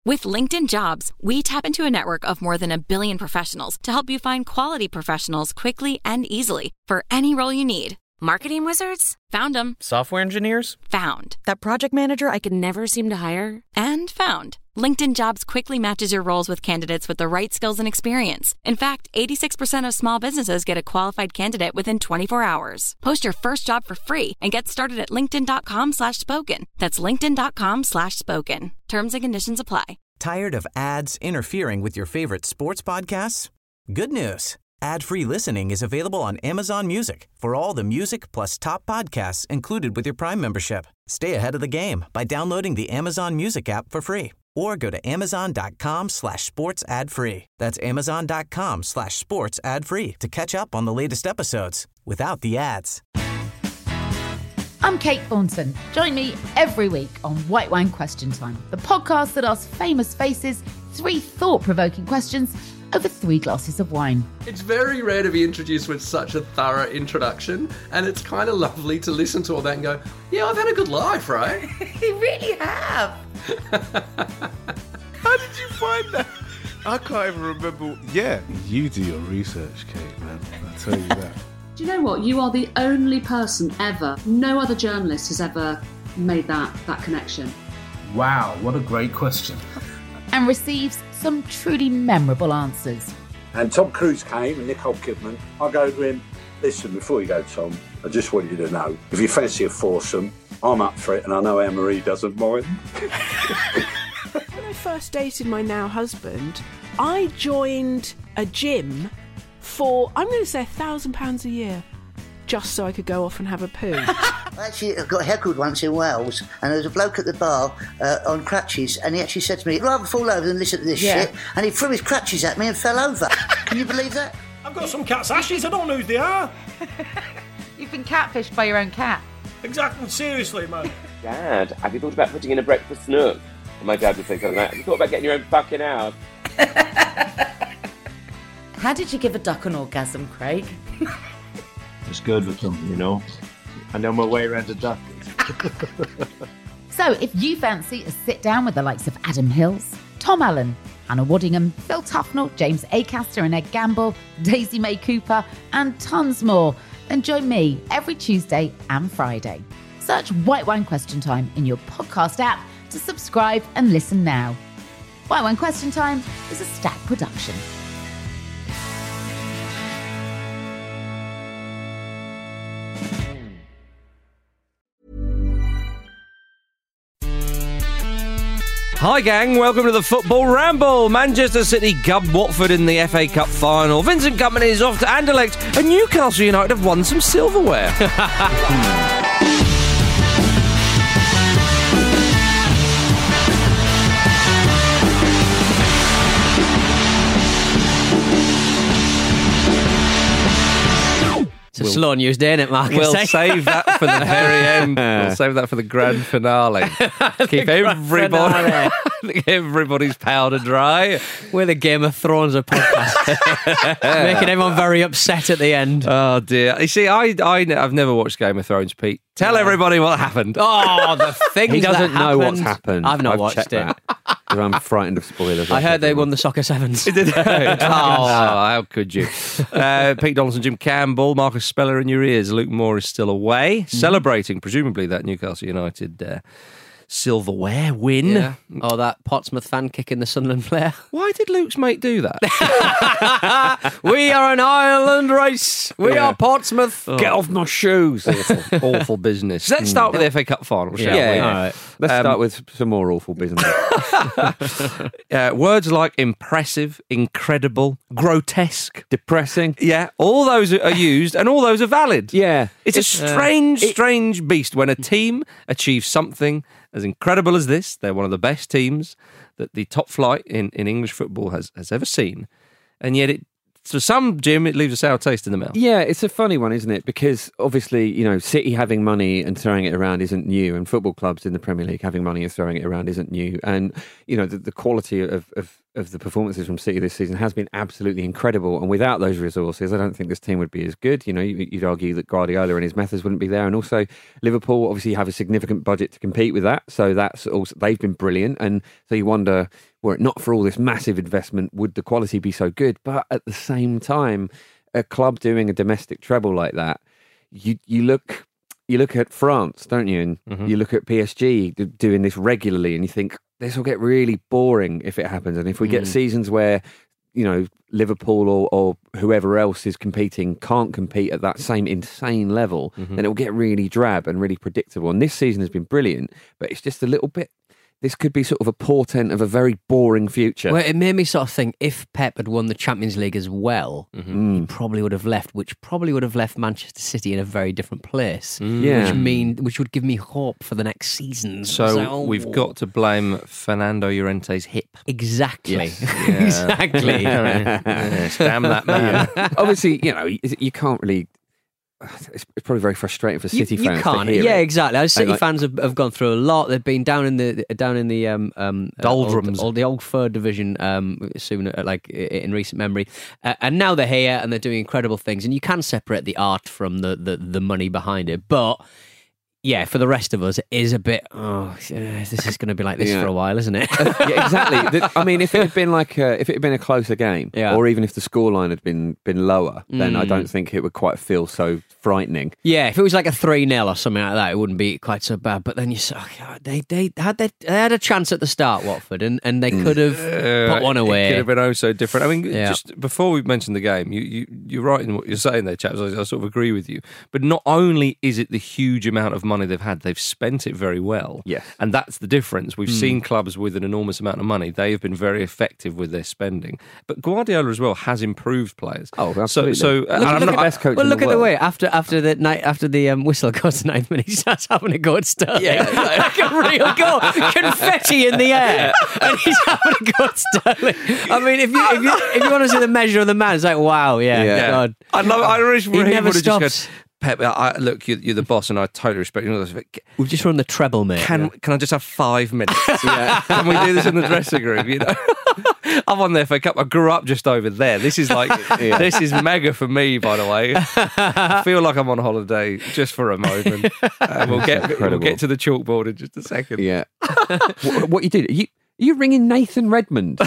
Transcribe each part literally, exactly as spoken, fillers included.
With LinkedIn Jobs, we tap into a network of more than a billion professionals to help you find quality professionals quickly and easily for any role you need. Marketing wizards? Found them. Software engineers? Found. That project manager I could never seem to hire? And found. LinkedIn Jobs quickly matches your roles with candidates with the right skills and experience. In fact, eighty-six percent of small businesses get a qualified candidate within twenty-four hours. Post your first job for free and get started at linkedin.com slash spoken. That's linkedin.com slash spoken. Terms and conditions apply. Tired of ads interfering with your favorite sports podcasts? Good news. Ad-free listening is available on Amazon Music for all the music plus top podcasts included with your Prime membership. Stay ahead of the game by downloading the Amazon Music app for free or go to amazon.com slash sports ad free. That's amazon.com slash sports ad free to catch up on the latest episodes without the ads. I'm Kate Thornton. Join me every week on White Wine Question Time, the podcast that asks famous faces three thought-provoking questions over three glasses of wine. It's very rare to be introduced with such a thorough introduction, and it's kind of lovely to listen to all that and go, yeah, I've had a good life, right? You really have. How did you find that? I can't even remember. Yeah, you do your research, Kate, man. I'll tell you that. Do you know what? You are the only person ever, no other journalist has ever made that, that connection. Wow, what a great question. And receives some truly memorable answers. And Tom Cruise came and Nicole Kidman. I go to him, listen, before you go, Tom, I just want you to know, if you fancy a foursome, I'm up for it and I know Anne-Marie doesn't mind. When I first dated my now husband, I joined a gym for, I'm going to say, a thousand pounds a year, just so I could go off and have a poo. Actually, I got heckled once in Wales, and there was a bloke at the bar uh, on crutches, and he actually said to me, I'd rather fall over than listen to this Yeah. shit, and he threw his crutches at me and fell over. Can you believe that? I've got some cat's ashes, I don't know who they are. You've been catfished by your own cat. Exactly, seriously, man. Dad, have you thought about putting in a breakfast nook? And my dad would say something like, have you thought about getting your own fucking house? How did you give a duck an orgasm, Craig? It's good with them, you know. I know my way around a duck. So if you fancy a sit down with the likes of Adam Hills, Tom Allen, Hannah Waddingham, Phil Tufnell, James Acaster and Ed Gamble, Daisy May Cooper, and tons more, then join me every Tuesday and Friday. Search White Wine Question Time in your podcast app to subscribe and listen now. White Wine Question Time is a Stack production. Hi gang, welcome to the Football Ramble. Manchester City gubbed Watford in the F A Cup final. Vincent Kompany is off to Anderlecht, and Newcastle United have won some silverware. It's a we'll, slow news day, isn't it, Marcus? We'll save that for the very end. We'll save that for the grand finale. Keep everybody, everybody's powder dry. We're the Game of Thrones of podcasts. Making everyone very upset at the end. Oh, dear. You see, I, I, I've never watched Game of Thrones, Pete. Tell yeah. everybody what happened. Oh, the thing He doesn't that know what's happened. I've not I've watched it. Because I'm frightened of spoilers. I heard they won the Soccer Sevens. Did they? Oh, how could you? Uh, Pete Donaldson, Jim Campbell, Marcus Speller in your ears. Luke Moore is still away, mm-hmm. celebrating, presumably, that Newcastle United uh, silverware win. Yeah. Oh, that Portsmouth fan kicking the Sunderland player. Why did Luke's mate do that? We are an Ireland race. We yeah. are Portsmouth. Oh. Get off my shoes. Awful, awful business. Let's start with the F A Cup final, shall yeah, we? Yeah. All right. Let's um, start with some more awful business. uh, words like impressive, incredible, grotesque, depressing. Yeah, all those are used and all those are valid. Yeah. It's, it's a strange, uh, it, strange beast when a team achieves something as incredible as this. They're one of the best teams that the top flight in, in English football has, has ever seen. And yet it, for some, Jim, it leaves a sour taste in the mouth. Yeah, it's a funny one, isn't it? Because obviously, you know, City having money and throwing it around isn't new, and football clubs in the Premier League having money and throwing it around isn't new. And, you know, the, the quality of, of, of the performances from City this season has been absolutely incredible. And without those resources, I don't think this team would be as good. You know, you'd argue that Guardiola and his methods wouldn't be there. And also, Liverpool obviously have a significant budget to compete with that. So that's also, they've been brilliant. And so you wonder were it not for all this massive investment, would the quality be so good? But at the same time, a club doing a domestic treble like that, you you look you look at France, don't you? And Mhm. you look at P S G d- doing this regularly, and you think this will get really boring if it happens. And if we get Mm. seasons where, you know, Liverpool or, or whoever else is competing can't compete at that same insane level, Mhm. then it will get really drab and really predictable. And this season has been brilliant, but it's just a little bit. This could be sort of a portent of a very boring future. Well, it made me sort of think if Pep had won the Champions League as well, Mm. he probably would have left, which probably would have left Manchester City in a very different place. Yeah. Which mean which would give me hope for the next season. So we've got to blame Fernando Llorente's hip. Exactly. Yes. Yeah. Exactly. Yes, damn that man. Obviously, you know, you, you can't really. It's it's probably very frustrating for City you, fans. You can't. To hear Yeah, it. exactly. As City And, like- fans have, have gone through a lot. They've been down in the down in the um, um uh, Doldrums. old, old, the old third division um soon uh, like i- in recent memory, uh, and now they're here and they're doing incredible things. And you can separate the art from the the, the money behind it, but. Yeah, for the rest of us, it is a bit. Oh, yeah, this is going to be like this Yeah. for a while, isn't it? Yeah, exactly. The- I mean, if it had been like a, if it had been a closer game, Yeah. or even if the scoreline had been been lower, then I Mm. don't think it would quite feel so frightening. Yeah, if it was like a three nil or something like that, it wouldn't be quite so bad. But then you say, oh, God, they they had their, they had a chance at the start, Watford, and, and they could have Uh, put one It away. could have been oh so different. I mean, Yeah. just before we mentioned the game, you, you, you're right in what you're saying there, chaps. I, I sort of agree with you. But not only is it the huge amount of money they've had, they've spent it very well. Yes. And that's the difference. We've Mm. seen clubs with an enormous amount of money. They have been very effective with their spending. But Guardiola as well has improved players. Oh, So, absolutely. so Look- and look I'm at not- the best coach Well, in look the at the world. way after after the night after the um, whistle goes to ninth minute, he starts having a go at Sterling. Yeah. like a real goal, confetti in the air, and he's having a go at Sterling. I mean, if you if you, if you want to see the measure of the man, it's like wow, yeah, Yeah. God, I love. I wish he Raheem never would have just stops. gone, Pep, I, look, you're, you're the boss, and I totally respect you. But We've just run the treble, mate. Can can I just have five minutes? Can we do this in the dressing room? You know, I'm on the F A Cup. I grew up just over there. This is like this is mega for me. By the way, I feel like I'm on holiday just for a moment. Uh, we'll get we'll Incredible. get to the chalkboard in just a second. Yeah. what, what you did? You you ringing Nathan Redmond?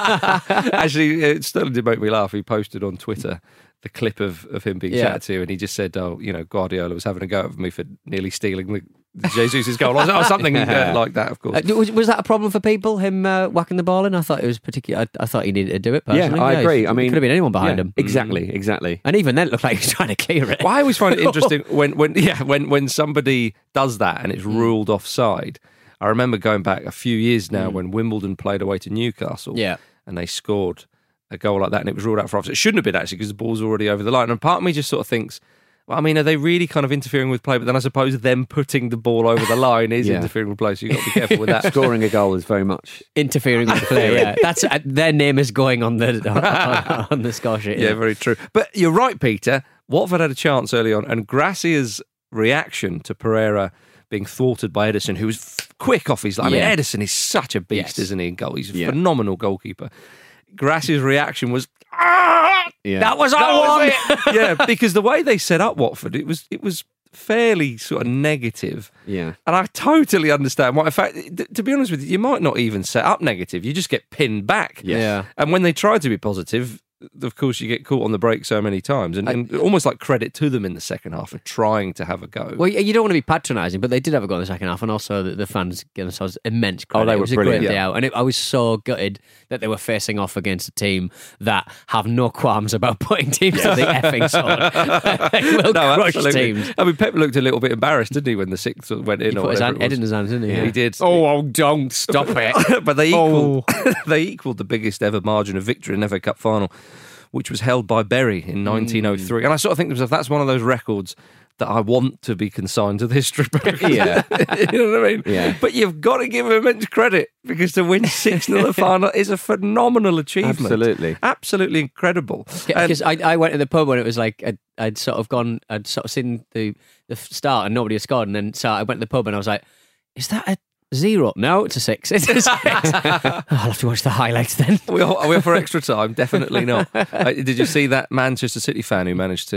Actually, it Sterling did make me laugh. He posted on Twitter the clip of, of him being Yeah. chatted to, and he just said, "Oh, you know, Guardiola was having a go at me for nearly stealing the, Jesus' goal," or something uh, like that. Of course. Uh, was, was that a problem for people? Him uh, whacking the ball in? I thought it was particular. I, I thought he needed to do it. Personally. Yeah, I agree. it I mean, could have been anyone behind yeah, him. Exactly, exactly. And even then, it looked like he was trying to clear it. Well, I always find it interesting when, when yeah when, when somebody does that and it's ruled offside. I remember going back a few years now when Wimbledon played away to Newcastle, Yeah. and they scored a goal like that, and it was ruled out for offside. It shouldn't have been actually because the ball's already over the line. And part of me just sort of thinks, well, I mean, are they really kind of interfering with play? But then I suppose them putting the ball over the line is Yeah. interfering with play, so you've got to be careful with that. Scoring a goal is very much Interfering with the play, yeah. That's uh, their name is going on the on, on the score sheet. Yeah, very true. But you're right, Peter. Watford had a chance early on, and Gracia's reaction to Pereira being thwarted by Edison, who was f- quick off his line. I mean, Yeah. Edison is such a beast, Yes. isn't he, in goal? He's a Yeah. phenomenal goalkeeper. Gracia's reaction was, "Ah, yeah. That was that our was one. it." Yeah, because the way they set up Watford, it was it was fairly sort of negative. Yeah. And I totally understand why. In fact, th- to be honest with you, you might not even set up negative. You just get pinned back. Yes. Yeah. And when they try to be positive, of course, you get caught on the break so many times. And, and almost like credit to them in the second half for trying to have a go. Well, you don't want to be patronising, but they did have a go in the second half, and also the, the fans gave themselves immense credit. Oh, they it were was a brilliant. great day Yeah. out, and it, I was so gutted that they were facing off against a team that have no qualms about putting teams to the effing sword. They will No, crush absolutely. teams. I mean, Pep looked a little bit embarrassed, didn't he, when the sixth went in? He or put his whatever hand, it head was. in his hands, didn't he? Yeah, he did. Oh, oh, don't stop it. But they equalled, Oh. they equalled the biggest ever margin of victory in the F A Cup final, which was held by Bury in nineteen oh three. And I sort of think to myself, that's one of those records that I want to be consigned to the history book. Yeah. You know what I mean? Yeah. But you've got to give him immense credit because to win six nil the final is a phenomenal achievement. Absolutely. Absolutely incredible. Yeah, And- because I, I went to the pub when it was like I'd, I'd sort of gone, I'd sort of seen the the start and nobody had scored, and then so I went to the pub and I was like, "Is that a zero? No, it's a six. It's a six. Oh, I'll have to watch the highlights then." Are we, all, are we all for extra time? Definitely not. Uh, did you see that Manchester City fan who managed to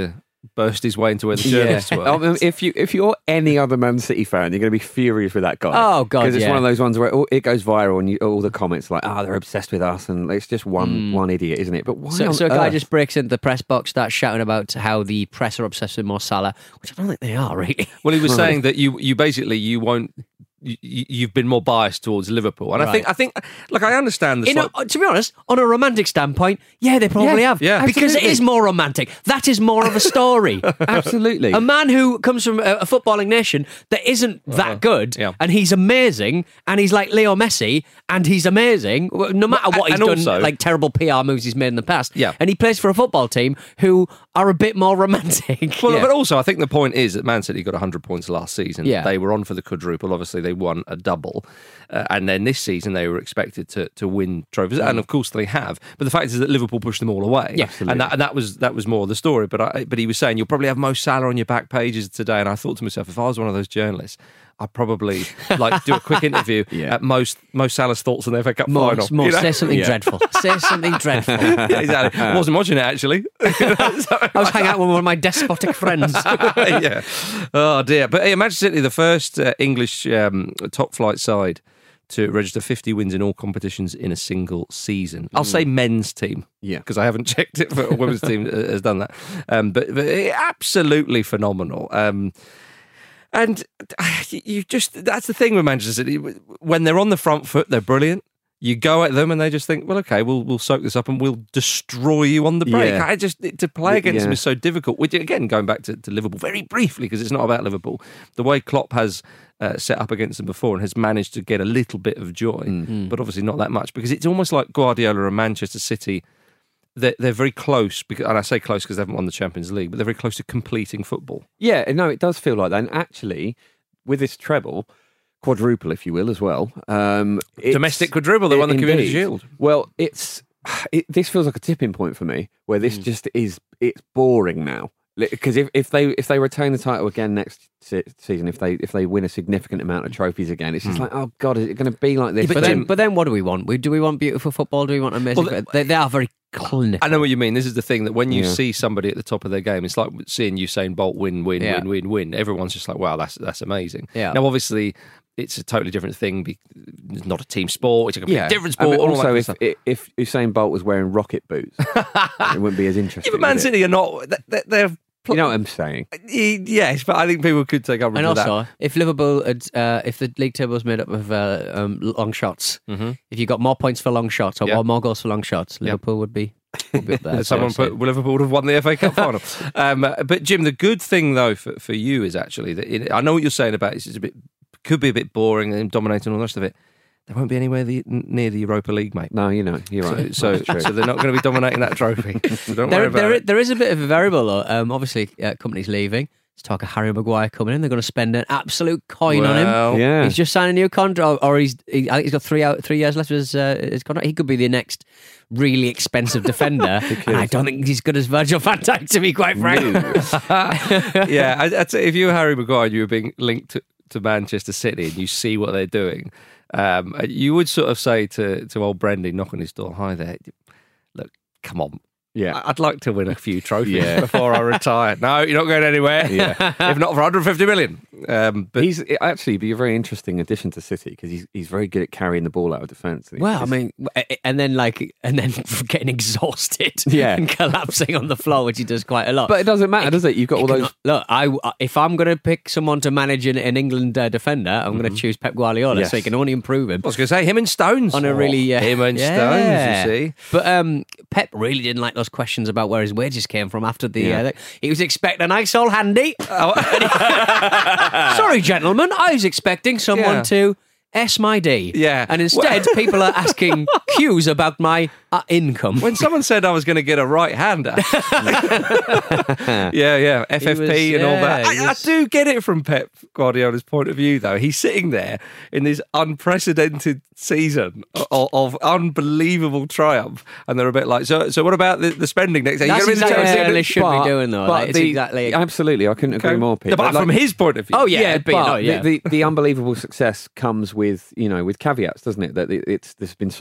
burst his way into where the journalists were. I mean, if you if you're any other Man City fan, you're going to be furious with that guy. Oh, God, because it's yeah. one of those ones where it goes viral and you, all the comments are like, "Oh, they're obsessed with us," and it's just one Mm. one idiot, isn't it? But why? So, on so a guy earth? just breaks into the press box, starts shouting about how the press are obsessed with Mo Salah, which I don't think they are really. Well, he was Right. saying that you you basically you won't. You, you've been more biased towards Liverpool, and I Right. think I think like I understand the In a, slight- to be honest, on a romantic standpoint, yeah, they probably Yeah, have. yeah. because it Absolutely. is more romantic. That is more of a story. Absolutely. A man who comes from a, a footballing nation that isn't that Uh-huh. good, Yeah. and he's amazing, and he's like Leo Messi, and he's amazing, no matter what and he's also- done, like terrible P R moves he's made in the past. Yeah. And he plays for a football team who are a bit more romantic. Well, Yeah. but also I think the point is that Man City got one hundred points last season. Yeah. They were on for the quadruple. Obviously, they won a double. Uh, and then this season they were expected to to win trophies, and of course they have. But the fact is that Liverpool pushed them all away. Yeah. and that and that was that was more the story. But I, but he was saying you'll probably have Mo Salah on your back pages today, and I thought to myself, if I was one of those journalists, I'd probably like do a quick interview Yeah. at most Mo Salah's thoughts on the F A Cup More, final. more you know? say something Yeah. dreadful. Say something dreadful. Yeah, exactly. I wasn't watching it actually. I was hanging out with one of my despotic friends. Yeah. Oh dear. But yeah, Manchester City, the first uh, English um, top flight side to register fifty wins in all competitions in a single season. I'll say men's team. Yeah. Because I haven't checked it for a women's team uh, has done that. Um, but, but eh, absolutely phenomenal. Um, and uh, you just, that's the thing with Manchester City. When they're on the front foot, they're brilliant. You go at them and they just think, well, okay, we'll we'll soak this up and we'll destroy you on the break. Yeah. I just to play against them Yeah. is so difficult. Which again, going back to, to Liverpool very briefly because it's not about Liverpool. The way Klopp has uh, set up against them before and has managed to get a little bit of joy, Mm. but obviously not that much because it's almost like Guardiola and Manchester City. They're, they're very close, because, and I say close because they haven't won the Champions League, but they're very close to completing football. Yeah, no, it does feel like that. And actually, with this treble, quadruple, if you will, as well. Um, it's- Domestic quadruple, they won the Community Indeed. Shield. Well, it's it, this feels like a tipping point for me, where this just is. It's boring now because if, if they if they retain the title again next se- season, if they if they win a significant amount of trophies again, it's just Mm. like, oh god, is it going to be like this? but, for then, them? but then what do we want? We, do we want beautiful football? Do we want amazing? Well, they, they are very clinical. I know what you mean. This is the thing that when you Yeah. see somebody at the top of their game, it's like seeing Usain Bolt win, win, Yeah. win, win, win. Everyone's just like, wow, that's that's amazing. Yeah. Now, obviously, it's a totally different thing. be- It's not a team sport. It's a completely yeah, different I sport. mean, all that also, kind of if, stuff. if if Usain Bolt was wearing rocket boots, it wouldn't be as interesting. Even Man would it? City are not. They're, they're You know what I'm saying? yes, but I think people could take umbrage And with also, that. if Liverpool, had, uh, if the league table was made up of uh, um, long shots, Mhm. if you got more points for long shots or Yeah. more, more goals for long shots, Liverpool would be, would be up there. Someone seriously. put Liverpool would have won the F A Cup final. Um, but Jim, the good thing though for, for you is actually that it, I know what you're saying about it's a bit could be a bit boring and dominating all the rest of it. They won't be anywhere the, near the Europa League, mate. No, you know, you're right. So, That's so, true. so they're not going to be dominating that trophy. So don't worry There, about there, it. there is a bit of a variable though. Um, obviously, uh, company's leaving. Let's talk of Harry Maguire coming in. They're going to spend an absolute coin on Well, him. yeah. He's just signed a new contract, or he's he, I think he's got three out three years left of his, uh, his contract. He could be the next really expensive defender. And I don't think he's as good as Virgil van Dijk, to be quite frank. yeah, I, I'd say if you were Harry Maguire and you were being linked to, to Manchester City and you see what they're doing, um, you would sort of say to, to old Brendan, knock on his door, hi there, look, come on. Yeah. I- I'd like to win a few trophies Yeah. before I retire. No, you're not going anywhere. Yeah. If not for one hundred fifty million. Um, but He's actually be a very interesting addition to City because he's he's very good at carrying the ball out of defence. and he's Well, I just- mean, and then like, and then getting exhausted, Yeah. and collapsing on the floor, which he does quite a lot. but it doesn't matter, does it? You've got all It those. can- look, I if I'm going to pick someone to manage an, an England uh, defender, I'm going to choose Pep Guardiola, Yes. so he can only improve him I was going to say him and Stones. on a really uh, him and yeah. Stones, you see. But um, Pep really didn't like those questions about where his wages came from after the. Yeah. Uh, he was expecting a nice old handy. Sorry, gentlemen, I was expecting someone Yeah. to S my D. Yeah. and instead, people are asking cues about my uh, income. When someone said I was going to get a right hander, yeah, yeah, F F P was- and all that. yeah, he I, I was- do get it from Pep Guardiola's point of view, though. He's sitting there in this unprecedented season of, of unbelievable triumph, and they're a bit like, so, so what about the, the spending next year? That's You're gonna be the exactly Champions what League? they should But- be doing, though. but Like, it's the- exactly. Absolutely, I couldn't agree Okay. more, Pete. No, but Like- from his point of view. Oh yeah, yeah, it'd be, but no, yeah. the, the the unbelievable success comes with you know with caveats, doesn't it? That it, it's there's been so much money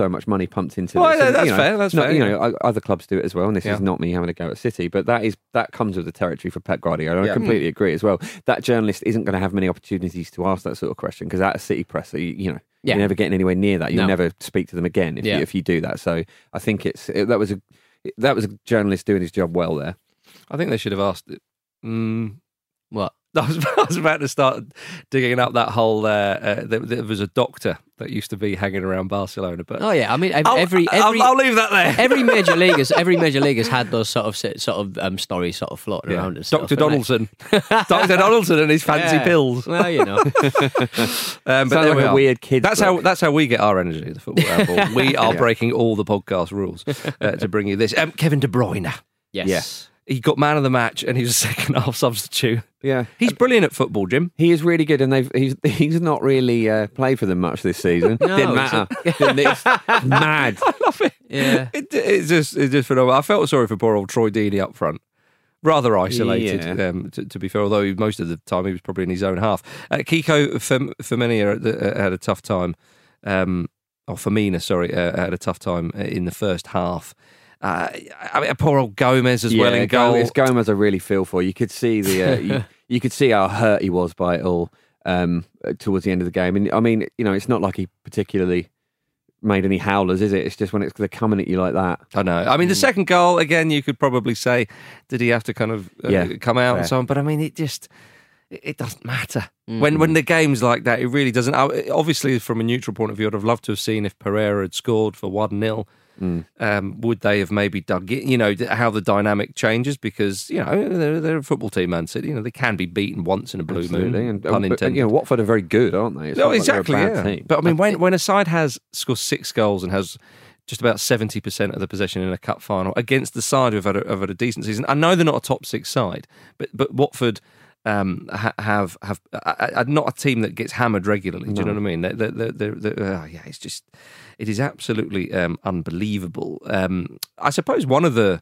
pumped into Well, this. yeah, And, that's you know, fair, that's not- fair, You yeah. know, o- other clubs do it as well, and this Yeah. is not me having a go at City, but that is that comes with the territory for Pep Guardiola. Yeah. I completely agree as well. That journalist isn't going to have many opportunities to ask that sort of question because at a City presser, you, you know, Yeah. you're never getting anywhere near that. You'll No. never speak to them again if Yeah. you, if you do that. So I think it's it, that was a that was a journalist doing his job well there. I think they should have asked it. Mm, what? I was, I was about to start digging up that whole. Uh, uh, there, there was a doctor that used to be hanging around Barcelona, but Oh yeah, I mean ev- I'll- every I'll- every I'll leave that there. Every major leaguers, every major leaguers had those sort of sort of um, stories sort of floating Yeah. around. And stuff, Doctor haven't they? Donaldson, Doctor Donaldson, and his fancy Yeah. pills. Well, you know. Um, but Sounds there like we a are. weird kid's That's book. how that's how we get our energy at the football ramble. We are Yeah. breaking all the podcast rules uh, to bring you this. Um, Kevin De Bruyne. Yes. Yes. He got man of the match, and he was a second half substitute. Yeah, He's brilliant at football, Jim. he is really good, and they've he's he's not really uh, played for them much this season. No, Didn't it's matter. Didn't it? It's mad. I love it. Yeah. It, it's just it's just phenomenal. I felt sorry for poor old Troy Deeney up front. Rather isolated, Yeah. um, to, to be fair, although most of the time he was probably in his own half. Uh, Kiko Fem- Femenia uh, had a tough time, um, or Femina, sorry, uh, had a tough time in the first half. Uh, I mean, poor old Gomez as well in Go- goal. It's Gomez I really feel for. You could see the uh, you, you could see how hurt he was by it all um, towards the end of the game. And I mean, you know, it's not like he particularly made any howlers, is it? It's just when it's they're coming at you like that. I know. I mean, the second goal, again, you could probably say, did he have to kind of uh, Yeah, come out fair. and so on? But I mean, it just, it, it doesn't matter. Mm. When when the game's like that, it really doesn't. I- Obviously, from a neutral point of view, I'd have loved to have seen if Pereira had scored for one nil. Mm. Um, would they have maybe dug it? You know, how the dynamic changes because, you know, they're, they're a football team, Man City. You know, they can be beaten once in a blue Absolutely. moon, And, pun but, intended. you know, Watford are very good, aren't they? It's No, not like they're a exactly. bad Yeah. team. But I mean, when when a side has scores six goals and has just about seventy percent of the possession in a cup final against the side who've had a, who've had a decent season, I know they're not a top six side, but but Watford um, ha- have have uh, uh, not a team that gets hammered regularly. Do you know what I mean? They're, they're, they're, they're, uh, yeah, it's just it is absolutely um, unbelievable. Um, I suppose one of the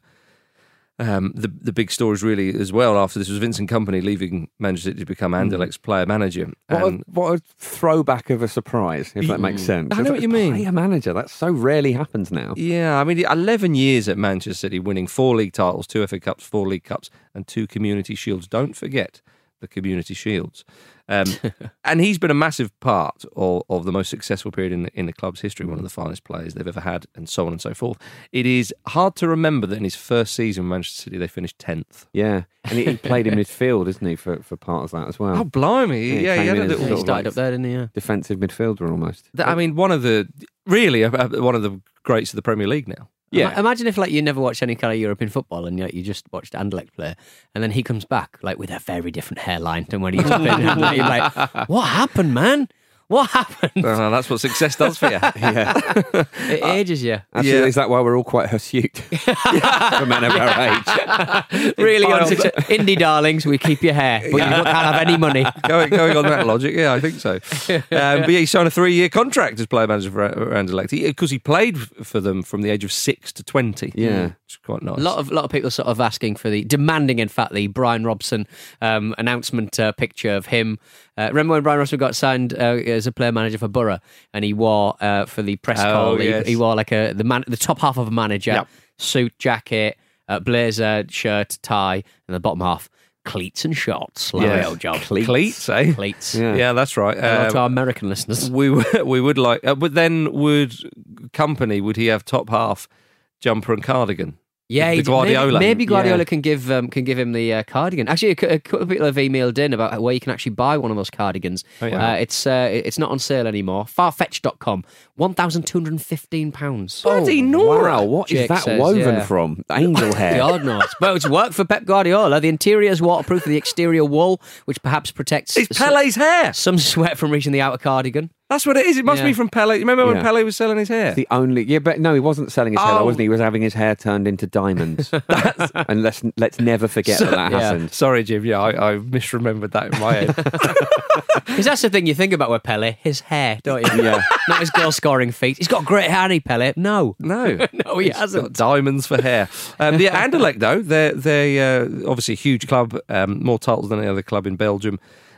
Um, the the big stories really as well after this was Vincent Kompany leaving Manchester City to become Anderlecht's player manager. What, And a, what a throwback of a surprise, if that makes sense. I know what you mean. Player manager, that so rarely happens now. yeah, I mean, eleven years at Manchester City, winning four league titles, two F A Cups, four League Cups, and two Community Shields. Don't forget the Community Shields. Um, and he's been a massive part of, of the most successful period in the, in the club's history, one of the finest players they've ever had, and so on and so forth. It is hard to remember that in his first season with Manchester City, they finished tenth. Yeah, and he, he played in midfield, isn't he, for, for part of that as well? Oh, blimey. Yeah, he came had in a as little- sort He of started like up there, didn't he? Yeah. defensive midfielder almost. I mean, one of the, really, uh, uh, one of the greats of the Premier League now. Yeah. Ima- Imagine if like you never watched any kind of European football and you, you just watched Anderlecht play, and then he comes back like with a very different hairline than when he used to play. And you're like, what happened, man? What happened? Uh, that's what success does for you. Yeah. It ages you. Actually, Yeah. is that why we're all quite hirsute for men of our age? Really, on Piles. success- indie darlings, we keep your hair, but you can't have any money. going, going on that logic, yeah, I think so. Um, but yeah, he signed a three-year contract as player manager for Anderlecht because he, he played for them from the age of six to twenty. Yeah. which is quite nice. A lot of lot of people sort of asking for the demanding, in fact, the Brian Robson um, announcement uh, picture of him. Uh, remember when Brian Robson got signed uh, as a player manager for Borough, and he wore uh, for the press Oh, call, he, yes. he wore like a the man, the top half of a manager, Yep. suit, jacket, uh, blazer, shirt, tie, and the bottom half cleats and shorts. Lovely Yes. old job. Cleats, Cleats, eh? Cleats. Yeah. Yeah, that's right. Hello Um, to our American listeners. we would, we would like, uh, but then would Company would he have top half jumper and cardigan? Yeah, the he- Guardiola. Maybe, maybe Guardiola Yeah. can give um, can give him the uh, cardigan. Actually, a, cou- a couple of people have emailed in about where you can actually buy one of those cardigans. Oh, yeah. uh, it's uh, it's not on sale anymore. farfetch dot com, one thousand two hundred fifteen pounds. Bloody Nora. Wow, what is Jake that says, woven yeah. from? Angel hair. God knows. Well, it's worked for Pep Guardiola. The interior is waterproof with the exterior wool, which perhaps protects It's some, Pele's hair. some sweat from reaching the outer cardigan. That's what it is. It must Yeah. be from Pele. Remember when Yeah. Pele was selling his hair? The only yeah, but no, he wasn't selling his hair, though, Oh. wasn't he? He was having his hair turned into diamonds. and let's let's never forget that that Yeah. happened. Sorry, Jim. Yeah, I, I misremembered that in my head. Because that's the thing you think about with Pele, his hair, don't you? Yeah. Not his goal-scoring feat. He's got great hair, hasn't he, Pele? No. No, No, he He's got hasn't. diamonds for hair. Um, the Anderlecht, though, they're they uh, obviously a huge club, um, more titles than any other club in Belgium.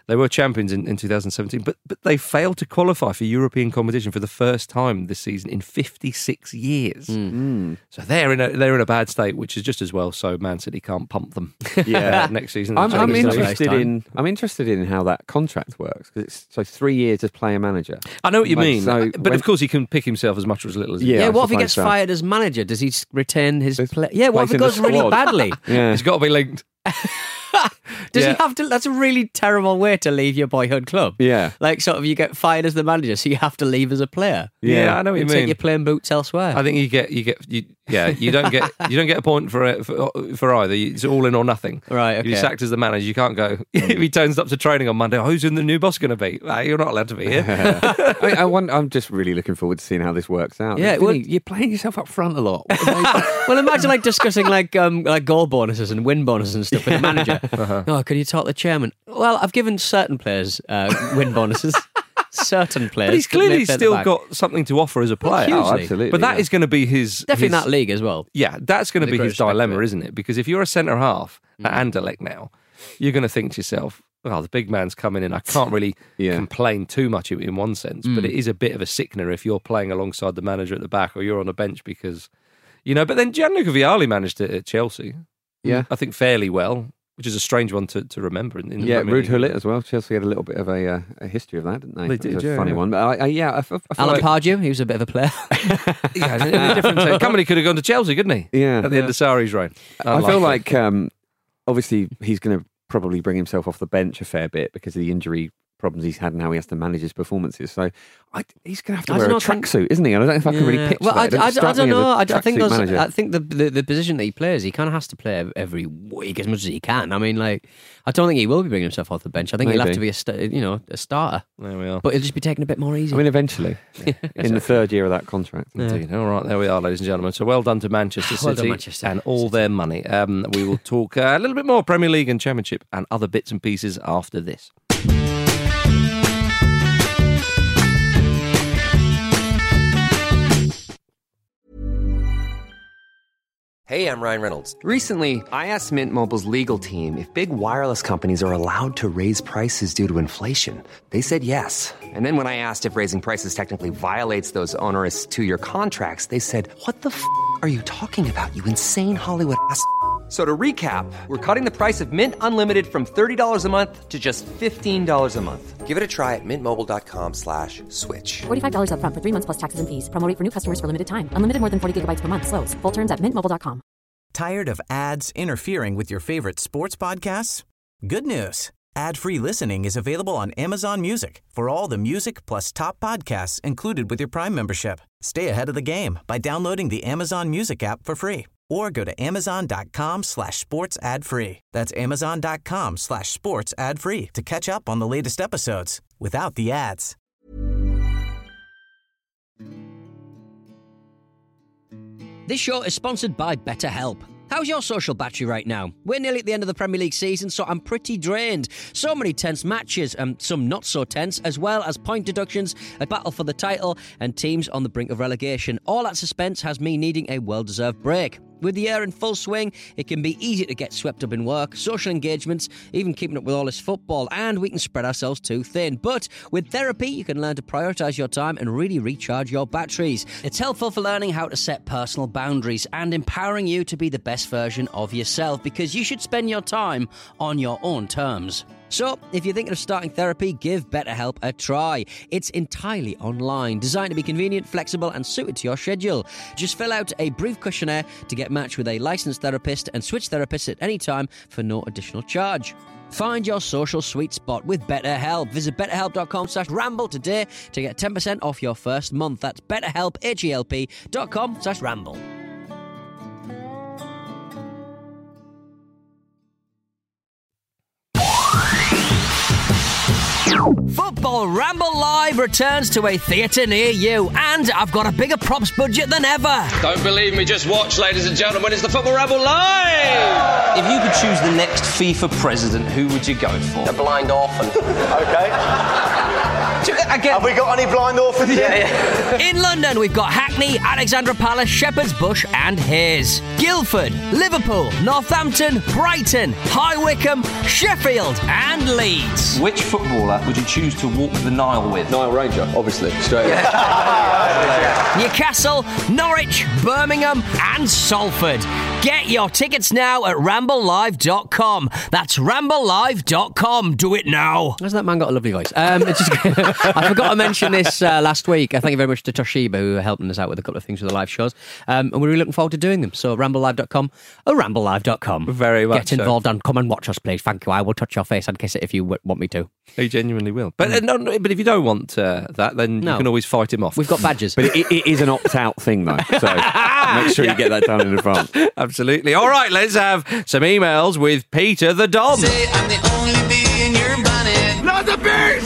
They were champions in, in two thousand seventeen, but but they failed to qualify for European competition for the first time this season in fifty-six years. Mm. So they're in a they're in a bad state, which is just as well. So Man City can't pump them. Yeah, next season. I'm, I'm Champions League. interested in I'm interested in how that contract works because it's so three years as player manager. I know what you Like, mean, so but when- of course he can pick himself as much or as little as he Yeah, Yeah, I what if he suppose gets so. fired as manager? Does he s- retain his play? Yeah, what if place it in the goes really squad. badly? Yeah. He's got to be linked. Does Yeah. he have to? That's a really terrible way to leave your boyhood club. Yeah. Like, sort of, you get fired as the manager, so you have to leave as a player. Yeah, I know what you And mean. take your playing boots elsewhere. I think you get you get you, yeah you don't get you don't get a point for it for, for either. It's all in or nothing. Right, If you're okay. sacked as the manager, you can't go. If he turns up to training on Monday, oh, who's in the new boss going to be? Ah, you're not allowed to be here. I, mean, I want, I'm just really looking forward to seeing how this works out. Yeah, it Vinny, would- you're playing yourself up front a lot. Well, imagine like discussing like um like goal bonuses and win bonuses and stuff with the manager. Uh-huh. Oh, can you talk to the chairman? Well, I've given certain players uh, win bonuses. Certain players, But he's that may clearly play at the still back. got something to offer as a player. hugely. Oh, absolutely, But that is yeah. going to be his Definitely in his- that league as well. Yeah, that's going to With be great his respect dilemma, for it. isn't it? Because if you're a centre half at Mm. Anderlecht now, you're going to think to yourself, "Oh, the big man's coming in. I can't really Yeah. complain too much in in one sense, but it is a bit of a sickener if you're playing alongside the manager at the back or you're on the bench because, you know." But then Gianluca Vialli managed it at Chelsea, Yeah. I think fairly well, which is a strange one to, to remember. In, in the Yeah, Premier Ruud League. Gullit as well. Chelsea had a little bit of a uh, a history of that, didn't they? They It was did, a yeah, funny yeah. one. But I, I, yeah, I, I feel Alan like, Pardew, he was a bit of a player. Yeah, in a different uh, company could have gone to Chelsea, couldn't he? yeah, At the end of Sarri's reign. I feel like um, obviously he's going to probably bring himself off the bench a fair bit because of the injury problems he's had and how he has to manage his performances. So I, he's going to have to I wear a don't know, I think- tracksuit, isn't he? I don't know if I can really Yeah. picture well, that. I, It doesn't I, I strike don't me as a know. I, I think tracksuit those, manager. I think the, the the position that he plays, he kind of has to play every week as much as he can. I mean, like, I don't think he will be bringing himself off the bench. I think he'll have Maybe. to be a sta- you know a starter, There we are. but he'll just be taking a bit more easy. I mean, eventually, in the third year of that contract. Indeed. All right, there we are, ladies and gentlemen. So well done to Manchester City Well done, Manchester and all their money. Um, we will talk uh, a little bit more Premier League and Championship and other bits and pieces after this. Hey, I'm Ryan Reynolds. Recently, I asked Mint Mobile's legal team if big wireless companies are allowed to raise prices due to inflation. They said yes. And then when I asked if raising prices technically violates those onerous two-year contracts, they said, "What the f*** are you talking about, you insane Hollywood ass?" So to recap, we're cutting the price of Mint Unlimited from thirty dollars a month to just fifteen dollars a month. Give it a try at mintmobile.com slash switch. forty-five dollars up front for three months plus taxes and fees. Promo rate for new customers for limited time. Unlimited more than forty gigabytes per month. Slows full terms at mint mobile dot com. Tired of ads interfering with your favorite sports podcasts? Good news. Ad-free listening is available on Amazon Music for all the music plus top podcasts included with your Prime membership. Stay ahead of the game by downloading the Amazon Music app for free or go to amazon.com slash sports ad free. That's amazon.com slash sports ad free to catch up on the latest episodes without the ads. This show is sponsored by BetterHelp. How's your social battery right now? We're nearly at the end of the Premier League season, so I'm pretty drained. So many tense matches, and some not so tense, as well as point deductions, a battle for the title, and teams on the brink of relegation. All that suspense has me needing a well-deserved break. With the year in full swing, it can be easy to get swept up in work, social engagements, even keeping up with all this football, and we can spread ourselves too thin. But with therapy, you can learn to prioritise your time and really recharge your batteries. It's helpful for learning how to set personal boundaries and empowering you to be the best version of yourself, because you should spend your time on your own terms. So, if you're thinking of starting therapy, give BetterHelp a try. It's entirely online, designed to be convenient, flexible, and suited to your schedule. Just fill out a brief questionnaire to get matched with a licensed therapist and switch therapists at any time for no additional charge. Find your social sweet spot with BetterHelp. Visit betterhelp.com slash ramble today to get ten percent off your first month. That's betterhelp, H-E-L-P dot com slash ramble. Football Ramble Live returns to a theatre near you, and I've got a bigger props budget than ever. Don't believe me, just watch, ladies and gentlemen. It's the Football Ramble Live! If you could choose the next FIFA president, who would you go for? A blind orphan. Okay. again. Have we got any blind orphans Yeah, here? yeah. In London, we've got Hackney, Alexandra Palace, Shepherd's Bush and Hayes. Guildford, Liverpool, Northampton, Brighton, High Wycombe, Sheffield and Leeds. Which footballer would you choose to walk the Nile with? Nile Ranger, obviously, straight away. Newcastle, Norwich, Birmingham and Salford. Get your tickets now at ramble live dot com. That's ramble live dot com. Do it now. Has that man got a lovely voice? Um, it's just, I forgot to mention this uh, last week. Uh, thank you very much to Toshiba, who are helping us out with a couple of things for the live shows. Um, and we're really looking forward to doing them. So ramble live dot com or ramble live dot com. Very much Get involved and come and watch us, please. Thank you. I will touch your face and kiss it if you w- want me to. He genuinely will. But uh, no, no, but if you don't want uh, that, then No. you can always fight him off. We've got badges. But it, it is an opt-out thing, though. So make sure you get that done in advance. Absolutely. All right, let's have some emails with Peter the Dom. Say I'm the only bee in your bonnet. Not the bees!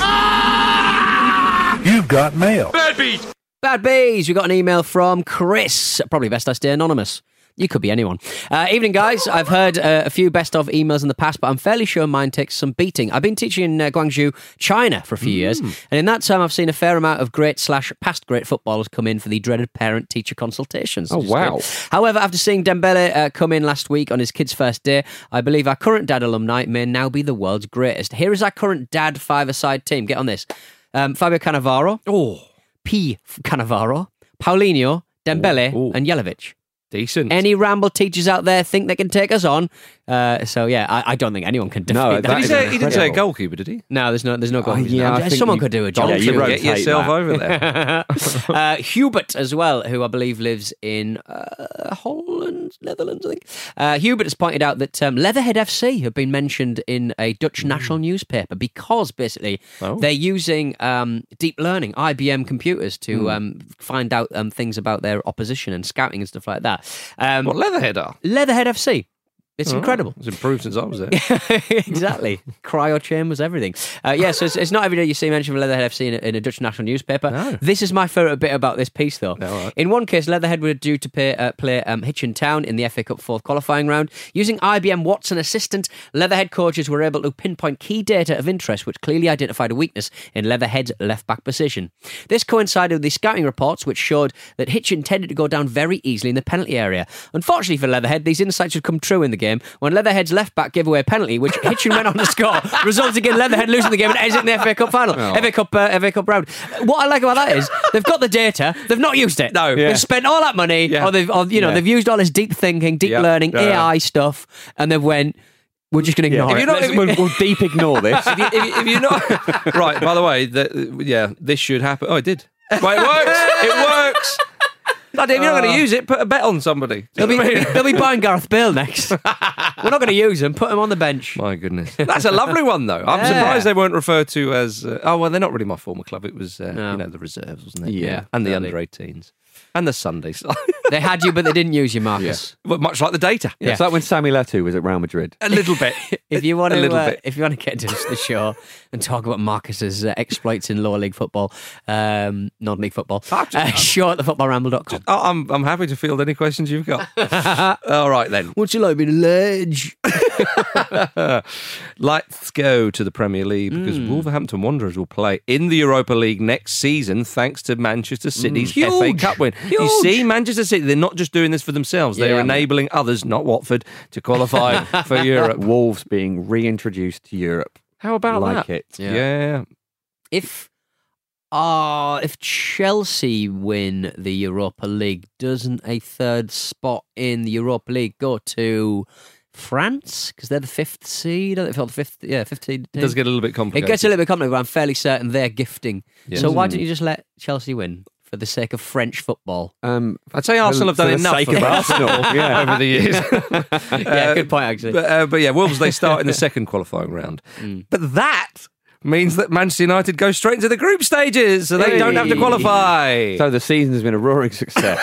You've got mail. Bad bees! Bad bees. We got an email from Chris. Probably best I stay anonymous. You could be anyone. Uh, evening, guys. I've heard uh, a few best of emails in the past, but I'm fairly sure mine takes some beating. I've been teaching in uh, Guangzhou, China for a few mm. years, and in that time I've seen a fair amount of great slash past great footballers come in for the dreaded parent-teacher consultations. Oh, wow. Good. However, after seeing Dembele uh, come in last week on his kid's first day, I believe our current dad alumni may now be the world's greatest. Here is our current dad five-a-side team. Get on this. Um, Fabio Cannavaro, oh. P. Cannavaro, Paulinho, Dembele, Ooh, ooh. and Jelavic. Decent. Any ramble teachers out there think they can take us on? Uh, so yeah, I, I don't think anyone can defeat No, that. Did he, say, he didn't say a goalkeeper, did he? No, there's no, there's no goalkeeper. Oh, yeah, I think someone you- could do a job. Yeah, you too. rotate Get yourself that. over there. uh, Hubert as well, who I believe lives in uh, Holland, Netherlands, I think. Uh, Hubert has pointed out that um, Leatherhead F C have been mentioned in a Dutch national newspaper because basically Oh. they're using um, deep learning, I B M computers, to Hmm. um, find out um, things about their opposition and scouting and stuff like that. Um, What, Leatherhead are? Leatherhead F C. It's Oh, incredible. It's improved since I was there. Exactly. Cryo chambers, everything. Uh, yeah, so it's, it's not every day you see mention of Leatherhead F C in a, in a Dutch national newspaper. No. This is my favourite bit about this piece, though. Yeah, all right. In one case, Leatherhead were due to pay, uh, play um, Hitchin Town in the F A Cup fourth qualifying round. Using I B M Watson Assistant, Leatherhead coaches were able to pinpoint key data of interest which clearly identified a weakness in Leatherhead's left-back position. This coincided with the scouting reports which showed that Hitchin tended to go down very easily in the penalty area. Unfortunately for Leatherhead, these insights would come true in the game when Leatherhead's left-back gave away a penalty which Hitchin went on to score, resulting in Leatherhead losing the game and exiting the F A Cup final. Oh. F A Cup, uh, F A Cup round. What I like about that is they've got the data, they've not used it. No. They've Yeah. spent all that money, Yeah. or they've, or, you know, Yeah. they've used all this deep thinking, deep Yeah. learning, Yeah. A I stuff, and they've went, we're just going to Yeah. ignore If it. you're not- Let's- we'll, we'll deep ignore this. if, you, if, you, if you're not right, by the way, the, yeah, this should happen. Oh, it did. Well, it works. It works. Bloody, if you're not going to use it, put a bet on somebody. They'll be, they'll be buying Gareth Bale next. We're not going to use him. Put him on the bench. My goodness, that's a lovely one though. I'm Yeah. surprised they weren't referred to as. Uh, oh well, they're not really my former club. It was uh, No. you know the reserves, wasn't it? Yeah, and the exactly. under eighteens and the Sundays. They had you, but they didn't use you, Marcus. Well, much like the data. Yeah. It's like when Samuel Eto'o was at Real Madrid. A little bit. If you want A to, little uh, bit. if you want to get into the show and talk about Marcus's uh, exploits in lower league football, um, non-league football, uh, show at the football ramble dot com. Oh, I'm I'm happy to field any questions you've got. All right then. What's you like being a ledge? Let's go to the Premier League because Mm. Wolverhampton Wanderers will play in the Europa League next season thanks to Manchester City's Mm. F A Huge. Cup win. You Huge. see, Manchester City, they're not just doing this for themselves, they're Yeah. enabling others, not Watford, to qualify for Europe. Wolves being reintroduced to Europe. How about like that? it. Yeah. Yeah. If uh, if Chelsea win the Europa League, doesn't a third spot in the Europa League go to France? Because they're the fifth seed. I think they're the fifth, yeah, fifth seed. It does get a little bit It complicated. gets a little bit complicated, but I'm fairly certain they're gifting. Yeah. So why Mm. don't you just let Chelsea win for the sake of French football? Um, I'd say Arsenal have for done the enough sake for of Arsenal, yeah. over the years. Yeah, Uh, good point, actually. But, uh, but yeah, Wolves, they start in the second qualifying round. Mm. But that means that Manchester United go straight into the group stages, so they don't have to Hey. qualify. So the season has been a roaring success.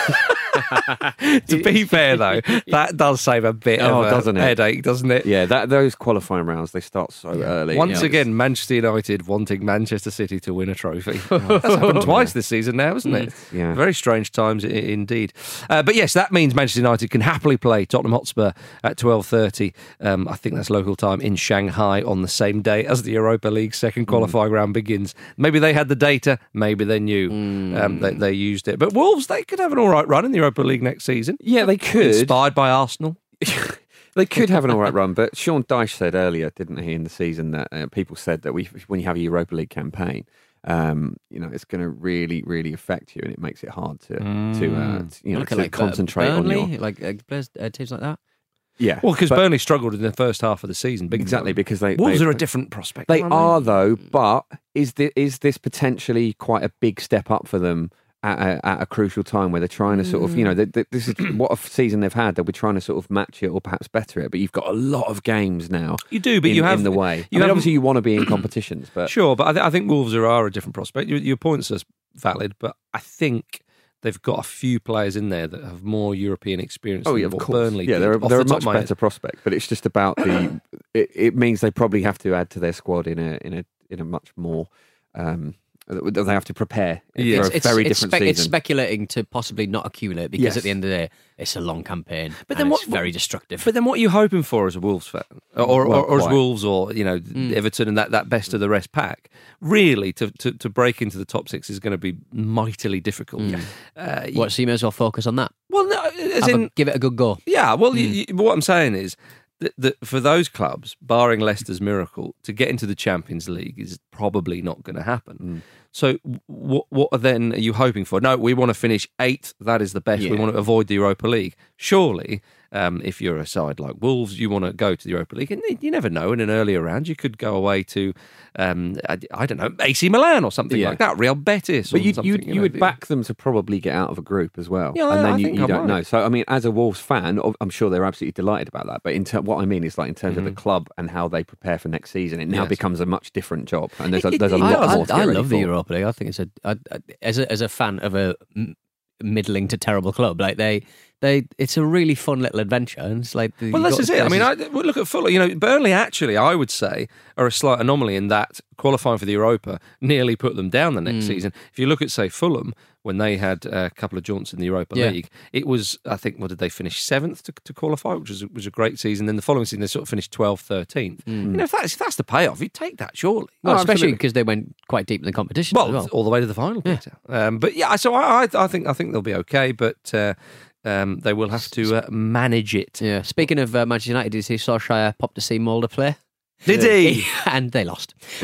To be fair, though, that does save a bit Oh, of a doesn't it? headache, doesn't it? Yeah, that those qualifying rounds, they start so early. Once Yeah. again, Manchester United wanting Manchester City to win a trophy. That's happened twice this season now, hasn't it? Yeah. Very strange times I- indeed. Uh, but yes, that means Manchester United can happily play Tottenham Hotspur at twelve thirty. Um, I think that's local time in Shanghai on the same day as the Europa League second qualifying round begins. Maybe they had the data, maybe they knew. Um, they, they used it. But Wolves, they could have an all right run in the Europa League next season. Yeah, they could. Inspired by Arsenal. They could have an all right run, but Sean Dyche said earlier, didn't he, in the season that uh, people said that we, when you have a Europa League campaign, um, you know, it's going to really, really affect you, and it makes it hard to, to, uh, to you know, Look at to like concentrate Burnley, on your. like uh, players, uh, teams like that. Yeah, Well, because but- Burnley struggled in the first half of the season. Big Exactly, time. because they Wolves they- are a different prospect. They aren't are though, but is this, is this potentially quite a big step up for them at a, at a crucial time where they're trying to sort of, you know, they, they, this is what a season they've had. They'll be trying to sort of match it or perhaps better it, but you've got a lot of games now. You do, but in, you have in the way. You I mean, have- obviously, you want to be in competitions, but Sure, but I, th- I think Wolves are, are a different prospect. Your, your points are valid, but I think they've got a few players in there that have more European experience oh than yeah, of what course, Burnley yeah, did, they're, off they're the a top much of my head. better prospect, but it's just about the. it, it means they probably have to add to their squad in a in a in a much more. Um, they have to prepare Yeah. for It's, a it's, very it's, different spe- it's season. speculating to possibly not accumulate because Yes. at the end of the day, it's a long campaign. But But then then what- it's very destructive. But then what are you hoping for as a Wolves fan? Or, or, Well, or as quite. Wolves or, you know, Everton and that, that best of the rest pack? Really, to, to, to break into the top six is going to be mightily difficult. Uh, you- what, so you may as well focus on that. well, no, as Have a- in... give it a good go. Yeah, well, you, you, what I'm saying is that, that for those clubs, barring Leicester's miracle, to get into the Champions League is probably not going to happen. So, what what then are you hoping for? No, we want to finish eighth. That is the best. We Yeah. want to avoid the Europa League. Surely, um, if you're a side like Wolves, you want to go to the Europa League. And you never know. In an earlier round, you could go away to, um, I, I don't know, A C Milan or something Yeah. like that. Real Betis. Or But you, something, you, you you know. would back them to probably get out of a group as well, Yeah, and I- then I you, think you I don't might. know. So, I mean, as a Wolves fan, ob- I'm sure they're absolutely delighted about that. But in ter- what I mean is, like in terms of the club and how they prepare for next season, it now Yes. becomes a much different job, and there's a, It- there's a it- lot I, more. to I, get I ready love the for. Europa League. I think it's a I, I, as a as a fan of a m- middling to terrible club. Like they they, it's a really fun little adventure, and it's like the, Well, you this go is to it. I mean, places- I, well, look at Fulham. You know, Burnley actually, I would say, are a slight anomaly in that qualifying for the Europa nearly put them down the next Mm. season. If you look at, say, Fulham, when they had a couple of jaunts in the Europa Yeah. League, it was, I think, what did they finish? Seventh to, to qualify, which was, was a great season. Then the following season, they sort of finished twelfth, thirteenth. You know, if that's, if that's the payoff, you take that, surely. well, Oh, especially absolutely. because they went quite deep in the competition. Well, as well. all the way to the final. Peter. Um, but yeah, so I, I, I think I think they'll be okay, but uh, um, they will have to uh, manage it. Yeah. Speaking of uh, Manchester United, did you see Solskjaer pop to see Mulder play? Did he? And they lost. Oh.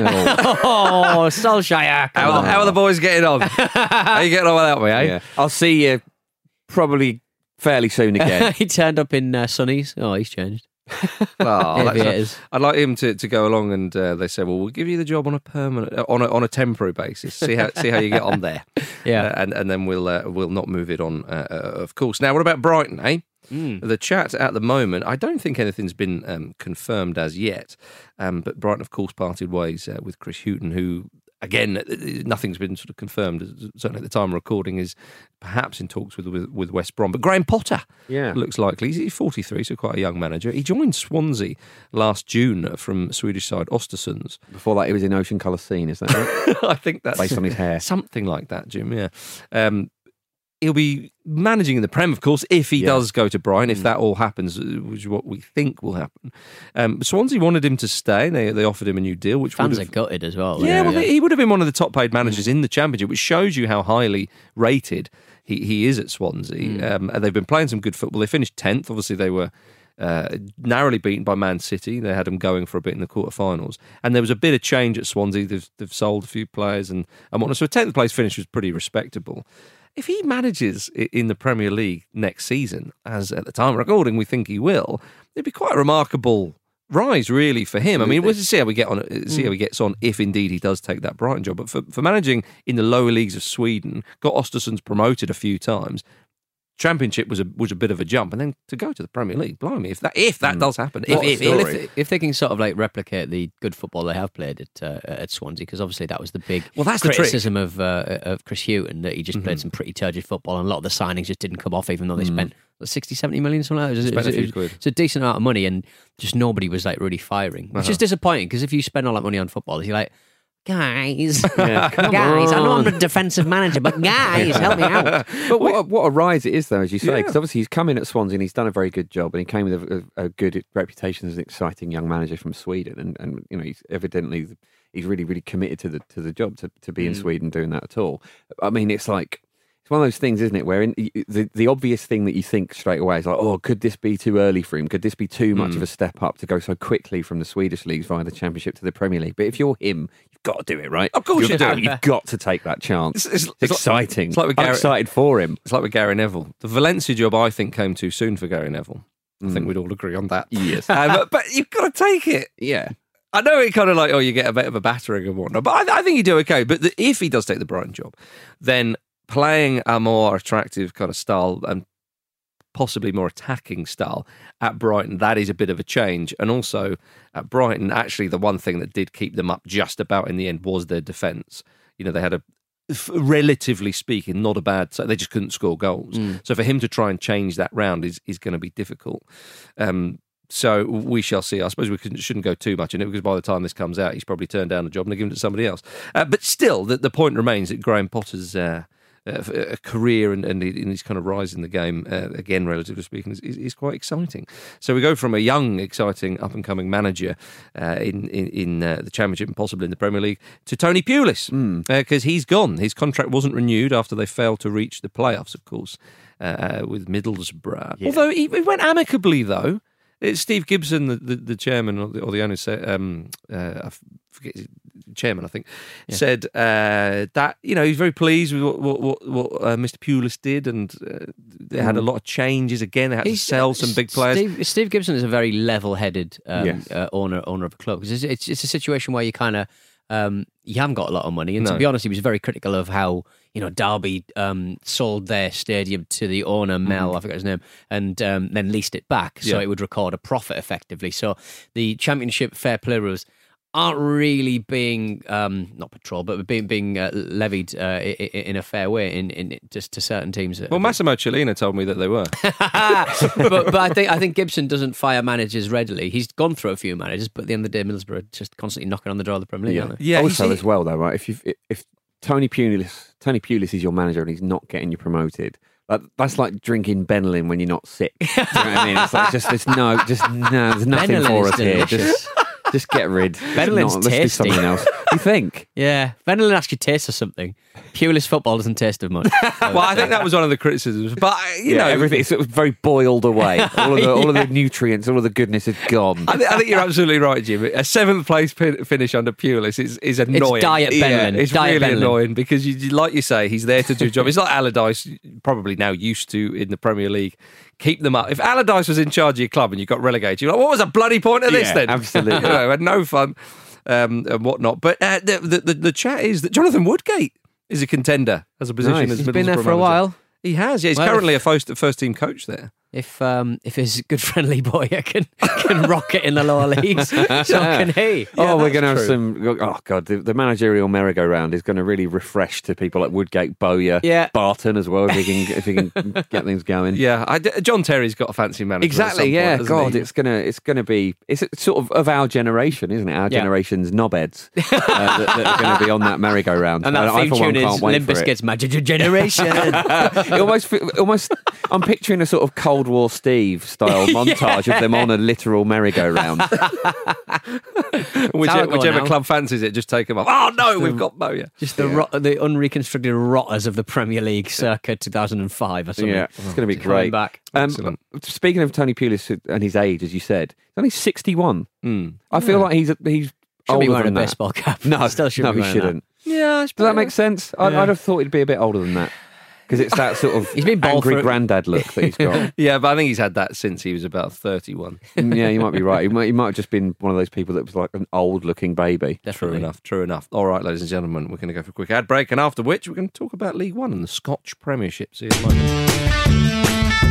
Oh, Solskjaer! come How, on. how are the boys getting on? How are you getting on without me, eh? Yeah. I'll see you probably fairly soon again. he turned up in uh, Sunnies. Oh, he's changed. Oh, that's Aviators. I'd like him to, to go along, and uh, they said, "Well, we'll give you the job on a permanent, uh, on a on a temporary basis. See how see how you get on there, Yeah. uh, and and then we'll uh, we'll not move it on, uh, uh, of course. Now, what about Brighton, eh? Mm. The chat at the moment, I don't think anything's been um, confirmed as yet, um, but Brighton, of course, parted ways uh, with Chris Hughton, who. Again, nothing's been sort of confirmed. Certainly, at the time of recording, is perhaps in talks with, with with West Brom. But Graham Potter, Yeah. looks likely. He's forty-three, so quite a young manager. He joined Swansea last June from Swedish side Östersunds. Before that, he was in Ocean Colour Scene, is that right? I think that's Based on his hair. something like that, Jim. Yeah. Um, he'll be managing in the Prem, of course, if he Yeah. does go to Brighton, Mm. if that all happens, which is what we think will happen. Um, Swansea wanted him to stay. They they offered him a new deal, which Fans would are have, gutted as well. yeah, like, well, he would have been one of the top paid managers in the Championship, which shows you how highly rated he, he is at Swansea. Mm. Um, and they've been playing some good football. They finished tenth. Obviously, they were uh, narrowly beaten by Man City. They had them going for a bit in the quarterfinals. And there was a bit of change at Swansea. They've, they've sold a few players and, and whatnot. So a tenth place finish was pretty respectable. If he manages i- in the Premier League next season, as at the time of recording we think he will, it'd be quite a remarkable rise, really, for him. I mean, we'll see how we get on. See how he gets on if indeed he does take that Brighton job. But for, for managing in the lower leagues of Sweden, got Östersunds promoted a few times. Championship was a was a bit of a jump, and then to go to the Premier League, blimey, if that if that Mm. does happen, if, What a if, story. if, if, if they can sort of like replicate the good football they have played at uh, at Swansea, because obviously that was the big Well, that's the trick. criticism of uh, of Chris Hughton, that he just played Mhm. some pretty turgid football, and a lot of the signings just didn't come off, even though they Mm. spent what, sixty, seventy million, something like that. It was, it Spent was- a few it was- quid. it's a decent amount of money, and just nobody was like really firing, which Uh-huh. is disappointing, because if you spend all that money on football, you're like, guys, Yeah, come guys, I know I'm on. a defensive manager, but guys, help me out. But what a, what a rise it is, though, as you say, Yeah. because obviously he's come in at Swansea and he's done a very good job, and he came with a, a, a good reputation as an exciting young manager from Sweden, and, and you know he's evidently he's really really committed to the to the job to, to be in Mm. Sweden doing that at all. I mean, it's like. It's one of those things, isn't it, where in, the the obvious thing that you think straight away is like, oh, could this be too early for him? Could this be too much Mm. of a step up to go so quickly from the Swedish leagues via the Championship to the Premier League? But if you're him, you've got to do it, right? Of course You're- you do. You've got to take that chance. It's- It's, it's- it's like- exciting. it's like with I'm Gareth- excited for him. It's like with Gary Neville. The Valencia job, I think, came too soon for Gary Neville. I think Mm. we'd all agree on that. Yes. Uh, but, but you've got to take it. Yeah. I know it kind of like, oh, you get a bit of a battering and whatnot, but I, I think you do okay. But the, if he does take the Brighton job, then playing a more attractive kind of style and possibly more attacking style at Brighton, that is a bit of a change. And also at Brighton, actually, the one thing that did keep them up just about in the end was their defence. You know, they had a, f- relatively speaking, not a bad, so they just couldn't score goals. Mm. So for him to try and change that round is, is going to be difficult. Um, so we shall see. I suppose we couldn't, shouldn't go too much in it, because by the time this comes out, he's probably turned down the job and they're giving it to somebody else. Uh, but still, the, the point remains that Graham Potter's uh, uh, a career and, and his kind of rise in the game, uh, again, relatively speaking, is, is, is quite exciting. So we go from a young, exciting, up-and-coming manager uh, in in, in uh, the Championship and possibly in the Premier League to Tony Pulis, because he's gone. His contract wasn't renewed after they failed to reach the playoffs, of course, uh, with Middlesbrough. Yeah. Although he, he went amicably, though. It's Steve Gibson, the, the, the chairman or the, or the owner, said, um, uh, I forget his chairman, I think, Yeah. said uh, that you know he's very pleased with what what, what, what uh, Mister Pulis did, and uh, they had a lot of changes again. They had He's- to sell some big players. Steve, Steve Gibson is a very level-headed um, Yes. uh, owner owner of a club, because it's, it's it's a situation where you kind of um, you haven't got a lot of money, and No. to be honest, he was very critical of how you know Derby um, sold their stadium to the owner Mel, I forgot his name, and um, then leased it back so Yeah. it would record a profit effectively. So the Championship fair play rules aren't really being um, not patrolled, but being being uh, levied uh, i- i- in a fair way in, in just to certain teams. Well, Massimo Cellino told me that they were. but but I think I think Gibson doesn't fire managers readily. He's gone through a few managers, but at the end of the day, Middlesbrough are just constantly knocking on the door of the Premier League. Yeah. Aren't they? Yeah, Also, you see- as well, though, right? If you if Tony Pulis Tony Pulis is your manager and he's not getting you promoted, like, that's like drinking Benylin when you're not sick. Do you know what I mean? It's like just there's no just no there's nothing Benylin for is us here. delicious. Just just get rid. Benylin's Not- let's do tasty. something else. You think? Yeah, Benylin actually tastes of something. Pulis football doesn't taste of much. Well, I think that was one of the criticisms, but uh, you yeah, know, everything. It's, it was very boiled away. All of the all of Yeah. the nutrients, all of the goodness is gone. I think, I think you're absolutely right, Jim. A seventh place pin, finish under Pulis is, is annoying. diet Yeah, Benylin. it's Diet really Benylin. annoying because, you, you- like you say, he's there to do a job. It's like Allardyce, probably now used to in the Premier League. Keep them up. If Allardyce was in charge of your club and you got relegated, you're like, what was the bloody point of this Yeah, then? absolutely. You know, had no fun um, and whatnot. But uh, the, the, the, the chat is that Jonathan Woodgate is a contender as a position Nice. as He's been there Middlesbrough for a manager. while. He has, yeah. He's Well, currently if- a first, first team coach there. If um, if his good friendly boy can can rock it in the lower leagues, so can he. oh, we're that's going to have true. some. Oh god, the, the managerial merry-go-round is going to really refresh to people like Woodgate, Bowyer, Yeah. Barton as well. If he can, if he can get things going. Yeah, I d John Terry's got a fancy manager. Exactly. Yeah. God, it's gonna it's gonna be it's sort of of our generation, isn't it? Our Yeah. generation's knobheads uh, that, that are going to be on that merry-go-round. And that I, theme for one, tune can't is wait Limp for it. Bizkit's Magic Generation. It almost, fe- almost. I'm picturing a sort of Cold War Steve style montage of them on a literal merry-go-round. Whichever, going whichever now. club fancies it, just take them off. Oh no, we've got Bowyer. Just the rot- the unreconstructed rotters of the Premier League circa two thousand five or something. Yeah, it's going to be Just coming great. back. Um, Excellent. speaking of Tony Pulis and his age, as you said, he's only sixty-one. Mm. I feel like he's he's Should older be wearing a than that. baseball cap. No, Still should no, be he wearing shouldn't. Yeah, Does that make sense? I'd, Yeah. I'd have thought he'd be a bit older than that. Because it's that sort of He's been bald angry for- granddad look that he's got. Yeah, but I think he's had that since he was about thirty-one. Yeah, you might be right. He might, he might have just been one of those people that was like an old-looking baby. True enough, true enough. All right, ladies and gentlemen, we're going to go for a quick ad break, and after which we're going to talk about League One and the Scotch Premiership. See you in a moment.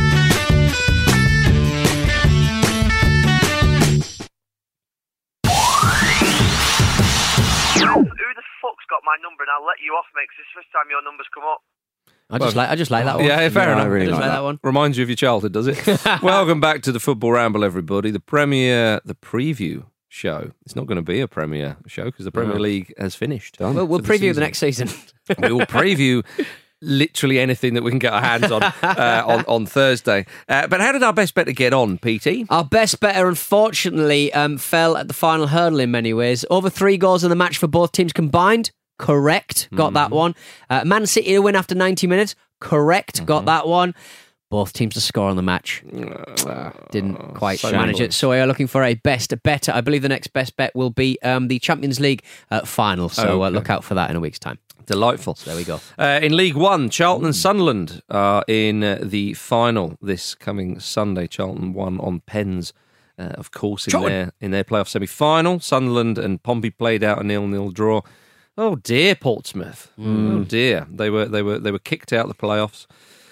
Who the fuck's got my number? And I'll let you off, mate, 'cause it's the first time your number's come up. I just like I just like that one. Yeah, fair Yeah, enough. I really like that one. Reminds you of your childhood, does it? Welcome back to the Football Ramble, everybody. The Premier, the preview show. It's not going to be a Premier show because the Premier No. League has finished. Well, we'll for the preview the season. next season. We will preview literally anything that we can get our hands on uh, on, on Thursday. Uh, but how did our best better get on, P T? Our best better, unfortunately, um, fell at the final hurdle in many ways. Over three goals in the match for both teams combined. Correct. Got that one. Uh, Man City to win after ninety minutes. Correct. Got that one. Both teams to score on the match. Uh, didn't quite so manage good. it. So we are looking for a best better. I believe the next best bet will be um, the Champions League uh, final. So Okay. uh, look out for that in a week's time. Delightful. So there we go. Uh, in League One, Charlton and Sunderland are in uh, the final this coming Sunday. Charlton won on pens, uh, of course, in Charlton. their in their playoff semi-final. Sunderland and Pompey played out a nil-nil draw. Oh dear, Portsmouth. Oh dear, they were they were they were kicked out of the playoffs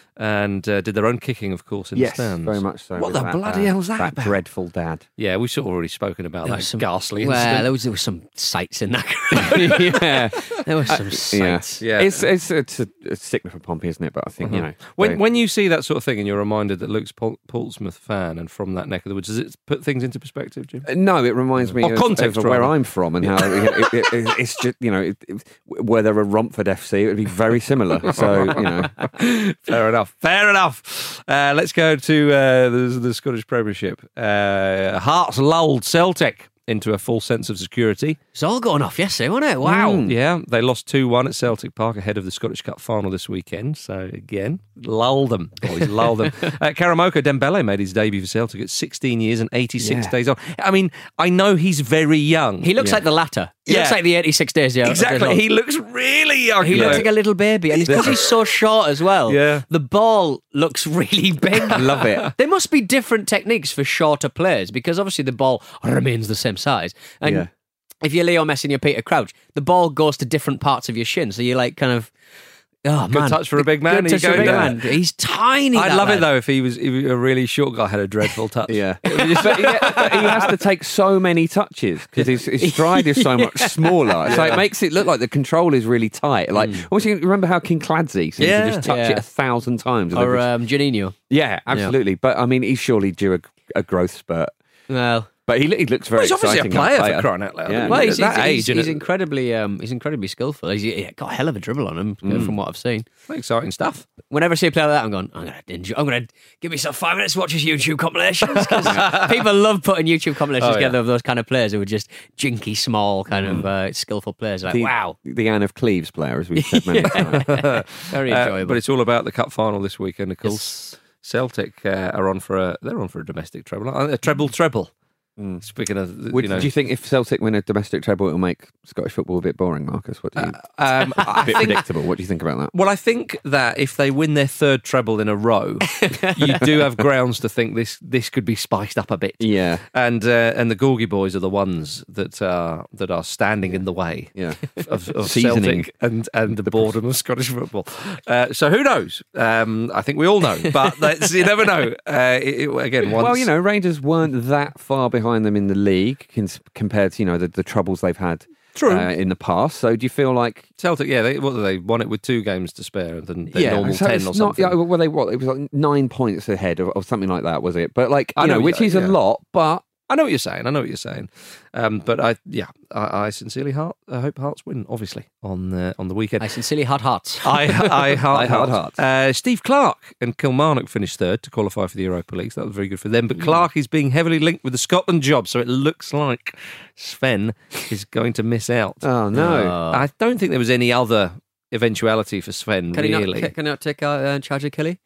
and uh, did their own kicking, of course, in Yes, the stands. very much so. What with the that, bloody uh, hell's that? That about? dreadful dad. Yeah, we've sort of already spoken about There that was some ghastly Well, incident. there was, there was some sights in that. yeah, There was some yeah. sights. Yeah. It's it's it's a, a sickness for Pompey, isn't it? But I think you know When they- when you see that sort of thing and you're reminded that Luke's Pol- Portsmouth fan and from that neck of the woods, does it put things into perspective, Jim? Uh, No, it reminds me Or of, context, of where rather. I'm from and how it, it, it, it's just you know it, it, were there a Romford F C, it would be very similar. So you know, Fair enough. Fair enough. Uh, let's go to uh, the, the Scottish Premiership. Uh, Hearts lulled Celtic into a false sense of security. It's all going off yesterday, wasn't it? Wow. Mm. Yeah, they lost two one at Celtic Park ahead of the Scottish Cup final this weekend. So, again, lull them. Boys, lull them. Uh, Karamoko Dembele made his debut for Celtic at sixteen years and eighty-six Yeah. days old. I mean, I know he's very young. He looks Yeah. like the latter. He Yeah. looks like the eighty-six days. Yeah, Exactly. He looks really young. He you looks know. like a little baby, and it's because he's so short as well. Yeah. The ball looks really big. Love it. There must be different techniques for shorter players because obviously the ball remains the same size. And Yeah. if you're Leo Messi and you're Peter Crouch, the ball goes to different parts of your shin. So you're like kind of. Oh, Good man. touch for a big man. Good Are you touch for a going big there? man. He's tiny. I'd that love lad. it though if he was if a really short guy had a dreadful touch. yeah, but, yeah, but he has to take so many touches because his, his stride is so much smaller. So it makes it look like the control is really tight. Like, also, you remember how King Clancy seems Yeah. to just touch Yeah. it a thousand times? and Or every- um, Janino. yeah, absolutely. But I mean, he's surely due a, a growth spurt. Well. But he, he looks very Well, he's obviously a exciting. player, young for crying out loud. Yeah. Well, he's, At that he's, age, he's, he's innit? incredibly, um, he's incredibly skillful. He's, he's got a hell of a dribble on him uh, from what I've seen. Exciting stuff. Whenever I see a player like that, I'm going, I'm going to enjoy, I'm going to give myself five minutes to watch his YouTube compilations because people love putting YouTube compilations Oh, yeah. together of those kind of players who are just jinky, small, kind of uh, skillful players. Like, The, wow, the Anne of Cleves player, as we've said many times. very Uh, enjoyable. but it's all about the cup final this weekend, of course. Yes. Celtic uh, are on for a they're on for a domestic treble, uh, a treble treble. Speaking of, Would, you know, do you think if Celtic win a domestic treble, it'll make Scottish football a bit boring, Marcus? What do you? um, a I bit think, predictable. What do you think about that? well, I think that if they win their third treble in a row, you do have grounds to think this this could be spiced up a bit. Yeah, And uh, and the Gorgie boys are the ones that are that are standing in the way yeah. of, of Seasoning. Celtic and, and the boredom of Scottish football. Uh, so who knows? Um, I think we all know, but that's, you never know. Uh, it, it- again, once, Well, you know, Rangers weren't that far behind them in the league cons- compared to you know the, the troubles they've had True. Uh, in the past. So do you feel like Celtic, yeah, they, what did they won it with two games to spare than their normal so ten it's or not, something? yeah, well, they what it was like nine points ahead or, or something like that, was it? But like I you know, know, which yeah, is yeah. a lot, but. I know what you're saying. I know what you're saying. Um, but I, yeah, I, I sincerely heart, I hope Hearts win. Obviously on the on the weekend. I sincerely had hearts. I, I heart, I heart hearts. Uh, Steve Clarke and Kilmarnock finished third to qualify for the Europa League. So that was very good for them. But Clarke is being heavily linked with the Scotland job, so it looks like Sven is going to miss out. Oh no! Oh. I don't think there was any other eventuality for Sven. Can he really, not, can he not take uh, uh, charge of Kelly?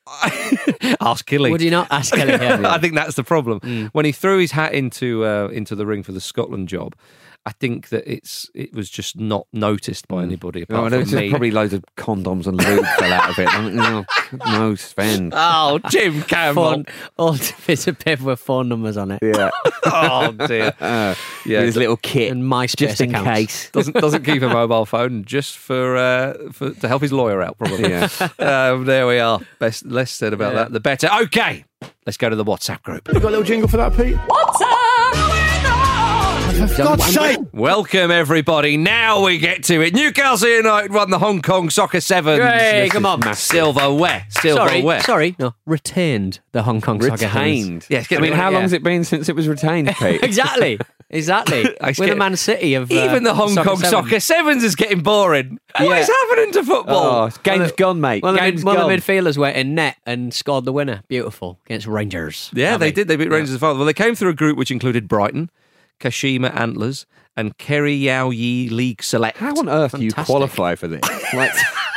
ask Killy. Would he not ask Kelly? Yeah. I think that's the problem. When he threw his hat into uh, into the ring for the Scotland job, I think that it's it was just not noticed by anybody apart No, I know, from it's me. just probably loads of condoms and lube fell out of it. I mean, no, no, Sven. Oh, Jim Campbell. Phone, all bits of paper with phone numbers on it. Yeah. Oh dear. Uh, Yeah, his little kit. And MySpace just in accounts. case. doesn't doesn't keep a mobile phone just for uh, for to help his lawyer out probably. Yeah. Um, there we are. Best less said about Yeah. that, the better. Okay, let's go to the WhatsApp group. You got a little jingle for that, Pete? For God's sake! Welcome everybody. Now we get to it. Newcastle United won the Hong Kong Soccer Sevens. Hey, This come is on. massive. Silverware. Sorry, Silverware. sorry, no, retained the Hong Kong Soccer Sevens. Retained. Yeah, it's I gonna mean, be- how yeah. long has it been since it was retained, Pete? Exactly, exactly. I We're the get- Man City of uh, Even the Hong Soccer Kong Sevens. Soccer Sevens is getting boring. What is happening to football? Oh, game's gone, mate. One of, the, Game's mid- one of gone. the midfielders went in net and scored the winner. Beautiful against Rangers. Yeah, Lovely. they did. They beat Rangers as well. Well, they came through a group which included Brighton, Kashima Antlers, and Kerry Yao Yi League Select. How on earth do you Fantastic. qualify for this? Like,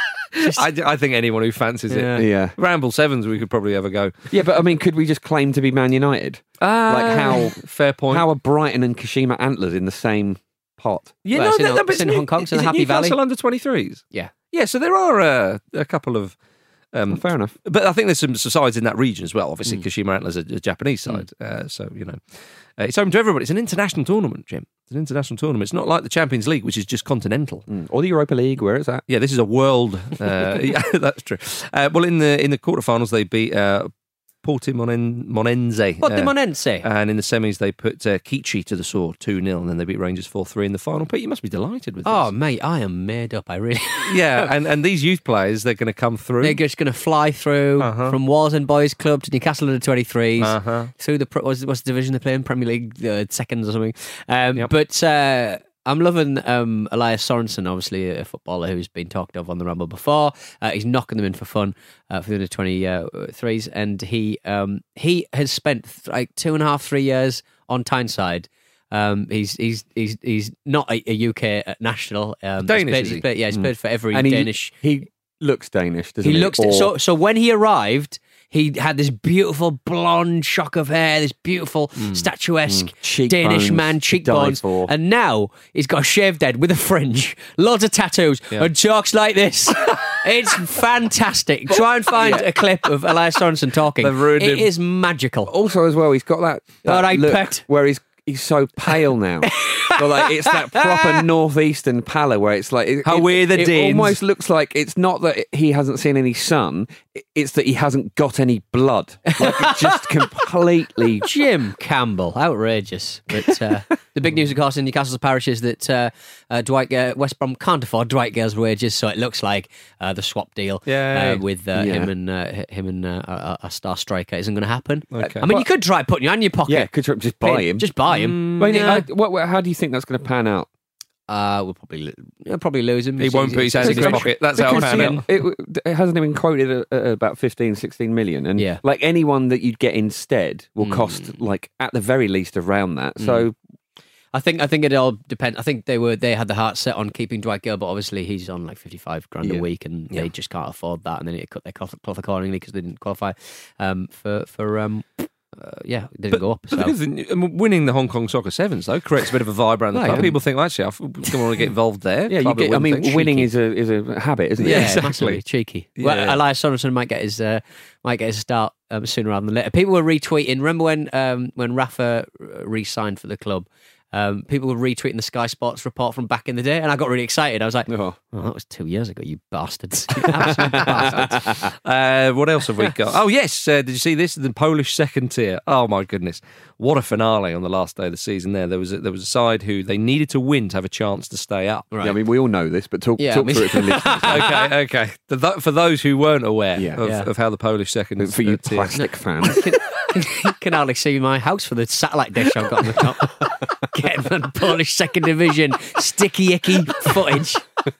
I, I think anyone who fancies Yeah. it. yeah. Ramble Sevens, we could probably have a go. Yeah, but I mean, could we just claim to be Man United? like how fair point. How are Brighton and Kashima Antlers in the same pot? You Well, know, it's in that- Hong- that- but it's in isn't Hong it- Kong, it's in is the it Happy Newcastle Valley. under twenty-threes. Yeah. Yeah, so there are uh, a couple of. Um, Fair enough. But I think there's some sides in that region as well. Obviously, Mm. Kashima Antlers is a, a Japanese side. Uh, so, you know, uh, it's open to everybody. It's an international tournament, Jim. It's an international tournament. It's not like the Champions League, which is just continental. Mm. Or the Europa League, where is that? Yeah, this is a world. Uh, yeah, that's true. Uh, well, in the in the quarterfinals, they beat uh, Portimonense. Monense, Portimonense. Uh, and in the semis, they put uh, Kichi to the sword, two nil, and then they beat Rangers four three in the final. Pete, you must be delighted with this. Oh, mate, I am made up. I really. Yeah, and, and these youth players, they're going to come through. They're just going to fly through Uh-huh. from Wallsend Boys Club to Newcastle under twenty-threes, Uh-huh. through the pro- what's, what's the division they play in? Premier League uh, seconds or something. Um, Yep. But uh, I'm loving um, Elias Sorensen, obviously a footballer who's been talked of on the Rumble before. Uh, he's knocking them in for fun uh, for the under twenty-threes, and he um, he has spent th- like two and a half, three years on Tyneside. Um, he's he's he's he's not a, a U K national. Um, Danish, he's played, is he? he's played- yeah, he's Mm. played for every And he- Danish. He looks Danish, doesn't He he? looks Or- so. So when he arrived, he had this beautiful blonde shock of hair, this beautiful statuesque Mm. Cheekbones Danish man, to die cheekbones, for. and now he's got a shaved head with a fringe, loads of tattoos, Yeah. and talks like this. It's fantastic. Try and find a clip of Elias Sorensen talking. They've ruined It him. is magical. Also, as well, he's got that, that All right, look pet. where he's he's so pale now. So like it's that proper northeastern pallor where it's like it, How it, we're the it Danes. almost looks like it's not that he hasn't seen any sun, it's that he hasn't got any blood. Like it's just completely. Jim Campbell, outrageous. But uh, the big news, of course, in Newcastle's parish is that uh, uh, Dwight uh, West Brom can't afford Dwight Gale's wages, so it looks like uh, the swap deal Yay. uh, with uh, Yeah. him and uh, h- him and uh, a, a star striker isn't going to happen. Okay. I mean, you could try putting you in your pocket. Yeah, could you just buy him. Just buy him. Wait, Yeah. I, what, what- how do you think that's going to pan out? Uh, we'll probably lo- he'll probably lose him. He won't put his hand in his pocket. That's how Because, I you found know, it. it, it hasn't even quoted at, at about fifteen, sixteen million. And Yeah. like anyone that you'd get instead will Mm. cost like at the very least around that. So I think I think it all depends. I think they were they had the heart set on keeping Dwight Gale, but obviously he's on like fifty five grand Yeah. a week, and Yeah. they just can't afford that. And then it cut their cloth, cloth accordingly because they didn't qualify um, for for um, uh, yeah, it didn't go up. But So. because the- um, winning the Hong Kong Soccer Sevens though creates a bit of a vibe around the Right, club. yeah. People think, well, actually, I f- don't want to get involved there. yeah, you Club that get, I win mean, things. winning Cheeky. is a is a habit, isn't it? Yeah, Yeah, exactly. massively cheeky. Yeah. Well, Elias Sorensen might get his uh, might get his start um, sooner rather than later. People were retweeting. Remember when um, when Rafa uh, re-signed for the club? Um, people were retweeting the Sky Sports report from back in the day, and I got really excited. I was like, Oh. "Oh, that was two years ago, you bastards! You absolute bastards!" Uh, what else have we got? Oh, yes. Uh, did you see this? The Polish second tier. Oh, my goodness. What a finale on the last day of the season there. There was a, there was a side who they needed to win to have a chance to stay up. Right. Yeah, I mean, we all know this, but talk, Yeah, talk I mean- through it for listeners. okay, okay. For, th- for those who weren't aware Yeah. of, Yeah. of how the Polish second For you uh, tier- plastic fans. You can hardly see my house for the satellite dish I've got on the top. Getting the Polish second division sticky icky footage.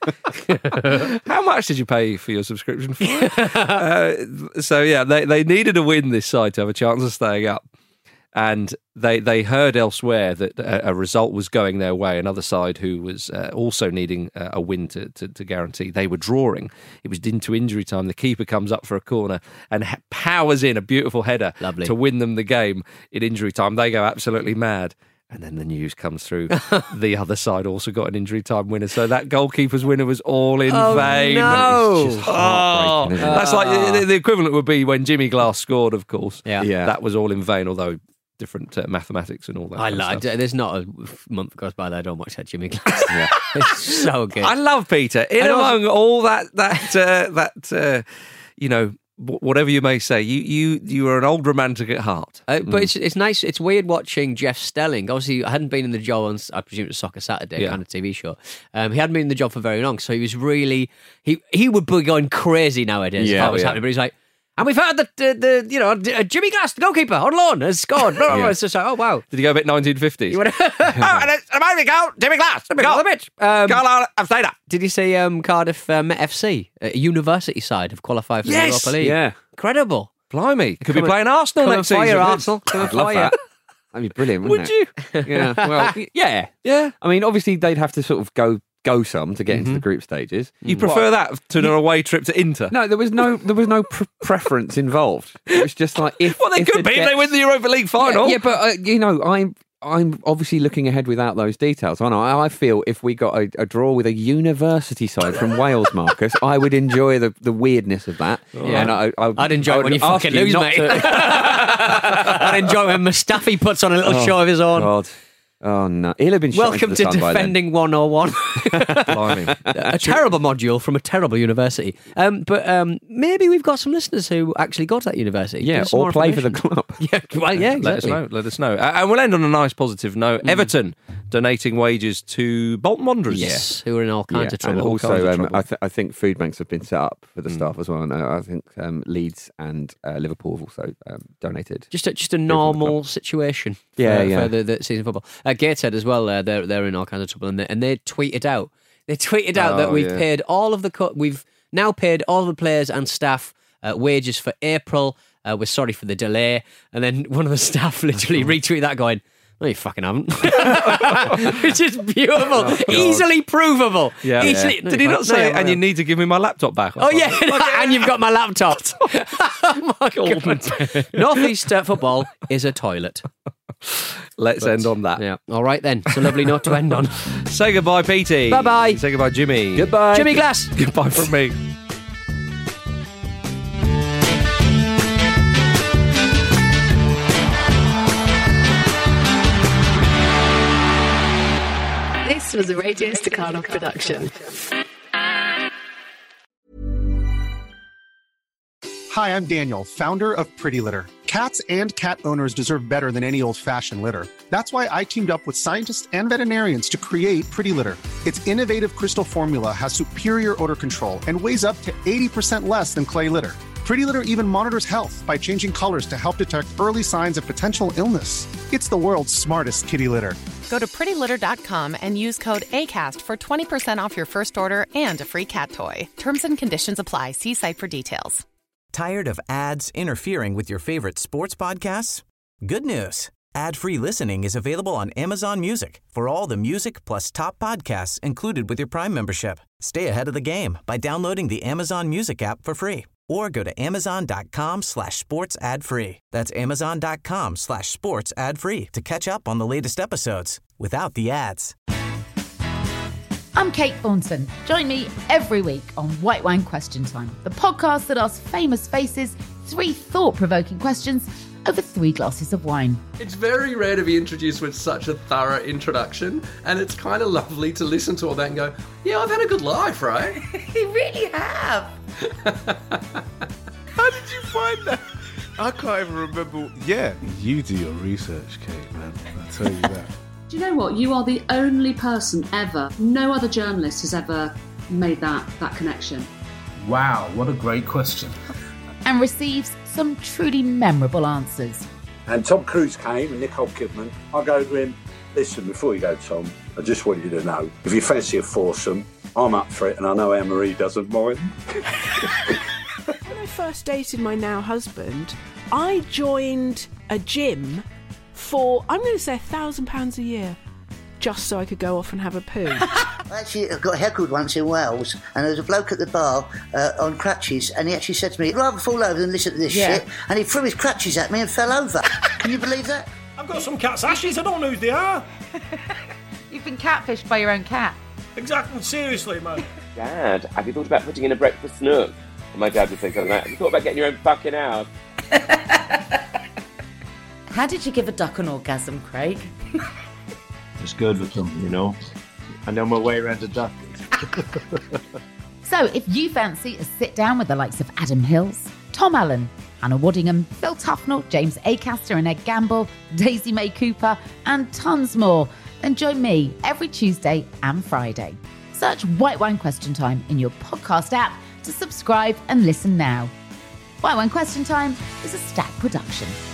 How much did you pay for your subscription for? uh, so yeah, they, they needed a win this side to have a chance of staying up. And they they heard elsewhere that a, a result was going their way. Another side who was uh, also needing uh, a win to, to, to guarantee. They were drawing. It was into injury time. The keeper comes up for a corner and ha- powers in a beautiful header Lovely. to win them the game in injury time. They go absolutely mad. And then the news comes through. The other side also got an injury time winner. So that goalkeeper's winner was all in Oh, vain. no. It's just heartbreaking, isn't it? That's like the, the equivalent would be when Jimmy Glass scored, of course. Yeah. Yeah. That was all in vain, although different uh, mathematics and all that. I kind of love. stuff. There's not a month goes by that I don't watch that Jimmy Glass. Yeah. It's so good. I love Peter. In And also- among all that, that, uh, that, uh, you know, wh- whatever you may say, you you you are an old romantic at heart. Uh, but it's it's nice. It's weird watching Jeff Stelling. Obviously, I hadn't been in the job on, I presume it was Soccer Saturday Yeah. kind of T V show. Um, he hadn't been in the job for very long, so he was really he he would be going crazy nowadays if Yeah, that was yeah. happening. But he's like, and we've heard that uh, the you know uh, Jimmy Glass, the goalkeeper on loan, has scored. Blah, blah, blah. Yeah. It's just like, oh wow. Did he go a bit nineteen fifties? You went, oh, and it's a Miami goal, Jimmy Glass, the Goal. bitch. Um, Goal out of Slater. Did you see um, Cardiff uh, Met F C, a university side, have qualified for the Yes! Europa League? Yeah. Incredible. Blimey, could Come be and- playing Arsenal Come next and fire season. Arsenal. Come and I'd love fire. that. That'd be brilliant, wouldn't Would it? you? Yeah. Well, yeah. Yeah. I mean, obviously they'd have to sort of go go some to get into Mhm. the group stages. You prefer that to an away trip to Inter? No, there was no there was no pr- preference involved. It was just like if Well, they if could the be if they depth- win the Europa League final. Yeah, yeah, but uh, you know, I'm I'm obviously looking ahead without those details. I know. I I feel if we got a, a draw with a university side from Wales, Marcus, I would enjoy the, the weirdness of that. Yeah. And I, I, I'd enjoy I it would when you ask fucking lose, not mate. to- I'd enjoy when Mustafi puts on a little Oh, show of his own. God. Oh no, he'll have been shot Welcome into to the sun by then. Defending one oh one. Blimey. A terrible module from a terrible university. Um, but um, maybe we've got some listeners who actually go to that university. Yeah, Give us some or more play for the information. club. Yeah, well, yeah, Let us exactly. know. Let us know. Uh, and we'll end on a nice positive note. Mm. Everton donating wages to Bolton Wanderers. Yes, who are in all kinds Yeah, of trouble. and all kinds also, of um, trouble. I, th- I think food banks have been set up for the Mm. staff as well. And uh, I think um, Leeds and uh, Liverpool have also um, donated. Just a, just a normal situation for, Yeah, yeah. for the, the season football. Uh, Gateshead as well, uh, they're, they're in all kinds of trouble. And they, and they tweeted out, they tweeted out that Oh, we've yeah. paid all of the, co- we've now paid all of the players and staff uh, wages for April. Uh, we're sorry for the delay. And then one of the staff literally retweeted that going, no, you fucking haven't. Which is beautiful. Oh, God. Easily provable. Yeah. Easily, Did he not say, and you need to give me my laptop back? or Oh, something? yeah, and you've got my laptop. Oh, my God. Northeast uh, football is a toilet. Let's But- end on that. Yeah. All right, then. It's a lovely note to end on. Say goodbye, Petey. Bye-bye. Say goodbye, Jimmy. Goodbye. Jimmy Glass. Goodbye from me. This was a Radio Staccato production. Hi, I'm Daniel, founder of Pretty Litter. Cats and cat owners deserve better than any old-fashioned litter. That's why I teamed up with scientists and veterinarians to create Pretty Litter. Its innovative crystal formula has superior odor control and weighs up to eighty percent less than clay litter. Pretty Litter even monitors health by changing colors to help detect early signs of potential illness. It's the world's smartest kitty litter. Go to pretty litter dot com and use code ACAST for twenty percent off your first order and a free cat toy. Terms and conditions apply. See site for details. Tired of ads interfering with your favorite sports podcasts? Good news. Ad-free listening is available on Amazon Music for all the music plus top podcasts included with your Prime membership. Stay ahead of the game by downloading the Amazon Music app for free or go to amazon.com slash sports ad free. That's amazon.com slash sports ad free to catch up on the latest episodes without the ads. I'm Kate Thornton. Join me every week on White Wine Question Time, the podcast that asks famous faces three thought-provoking questions over three glasses of wine. It's very rare to be introduced with such a thorough introduction, and it's kind of lovely to listen to all that and go, yeah, I've had a good life, right? You really have. How did you find that? I can't even remember. Yeah, you do your research, Kate, man. I'll tell you that. Do you know what? You are the only person ever, no other journalist has ever made that, that connection. Wow, what a great question. And receives some truly memorable answers. And Tom Cruise came and Nicole Kidman. I go to him, listen, before you go, Tom, I just want you to know, if you fancy a foursome, I'm up for it, and I know Anne-Marie doesn't mind. When I first dated my now husband, I joined a gym for, I'm going to say, a thousand pounds a year, just so I could go off and have a poo. I actually got heckled once in Wales, and there was a bloke at the bar uh, on crutches, and he actually said to me, I'd rather fall over than listen to this Yeah. shit, and he threw his crutches at me and fell over. Can you believe that? I've got some cat's ashes. I don't know who they are. You've been catfished by your own cat. Exactly. Seriously, man. Dad, have you thought about putting in a breakfast nook? And my dad would say something like that. Have you thought about getting your own fucking house? How did you give a duck an orgasm, Craig? Just good with them, you know. I know my way around a duck. So if you fancy a sit down with the likes of Adam Hills, Tom Allen, Hannah Waddingham, Phil Tufnell, James Acaster and Ed Gamble, Daisy May Cooper, and tons more, then join me every Tuesday and Friday. Search White Wine Question Time in your podcast app to subscribe and listen now. White Wine Question Time is a Stack production.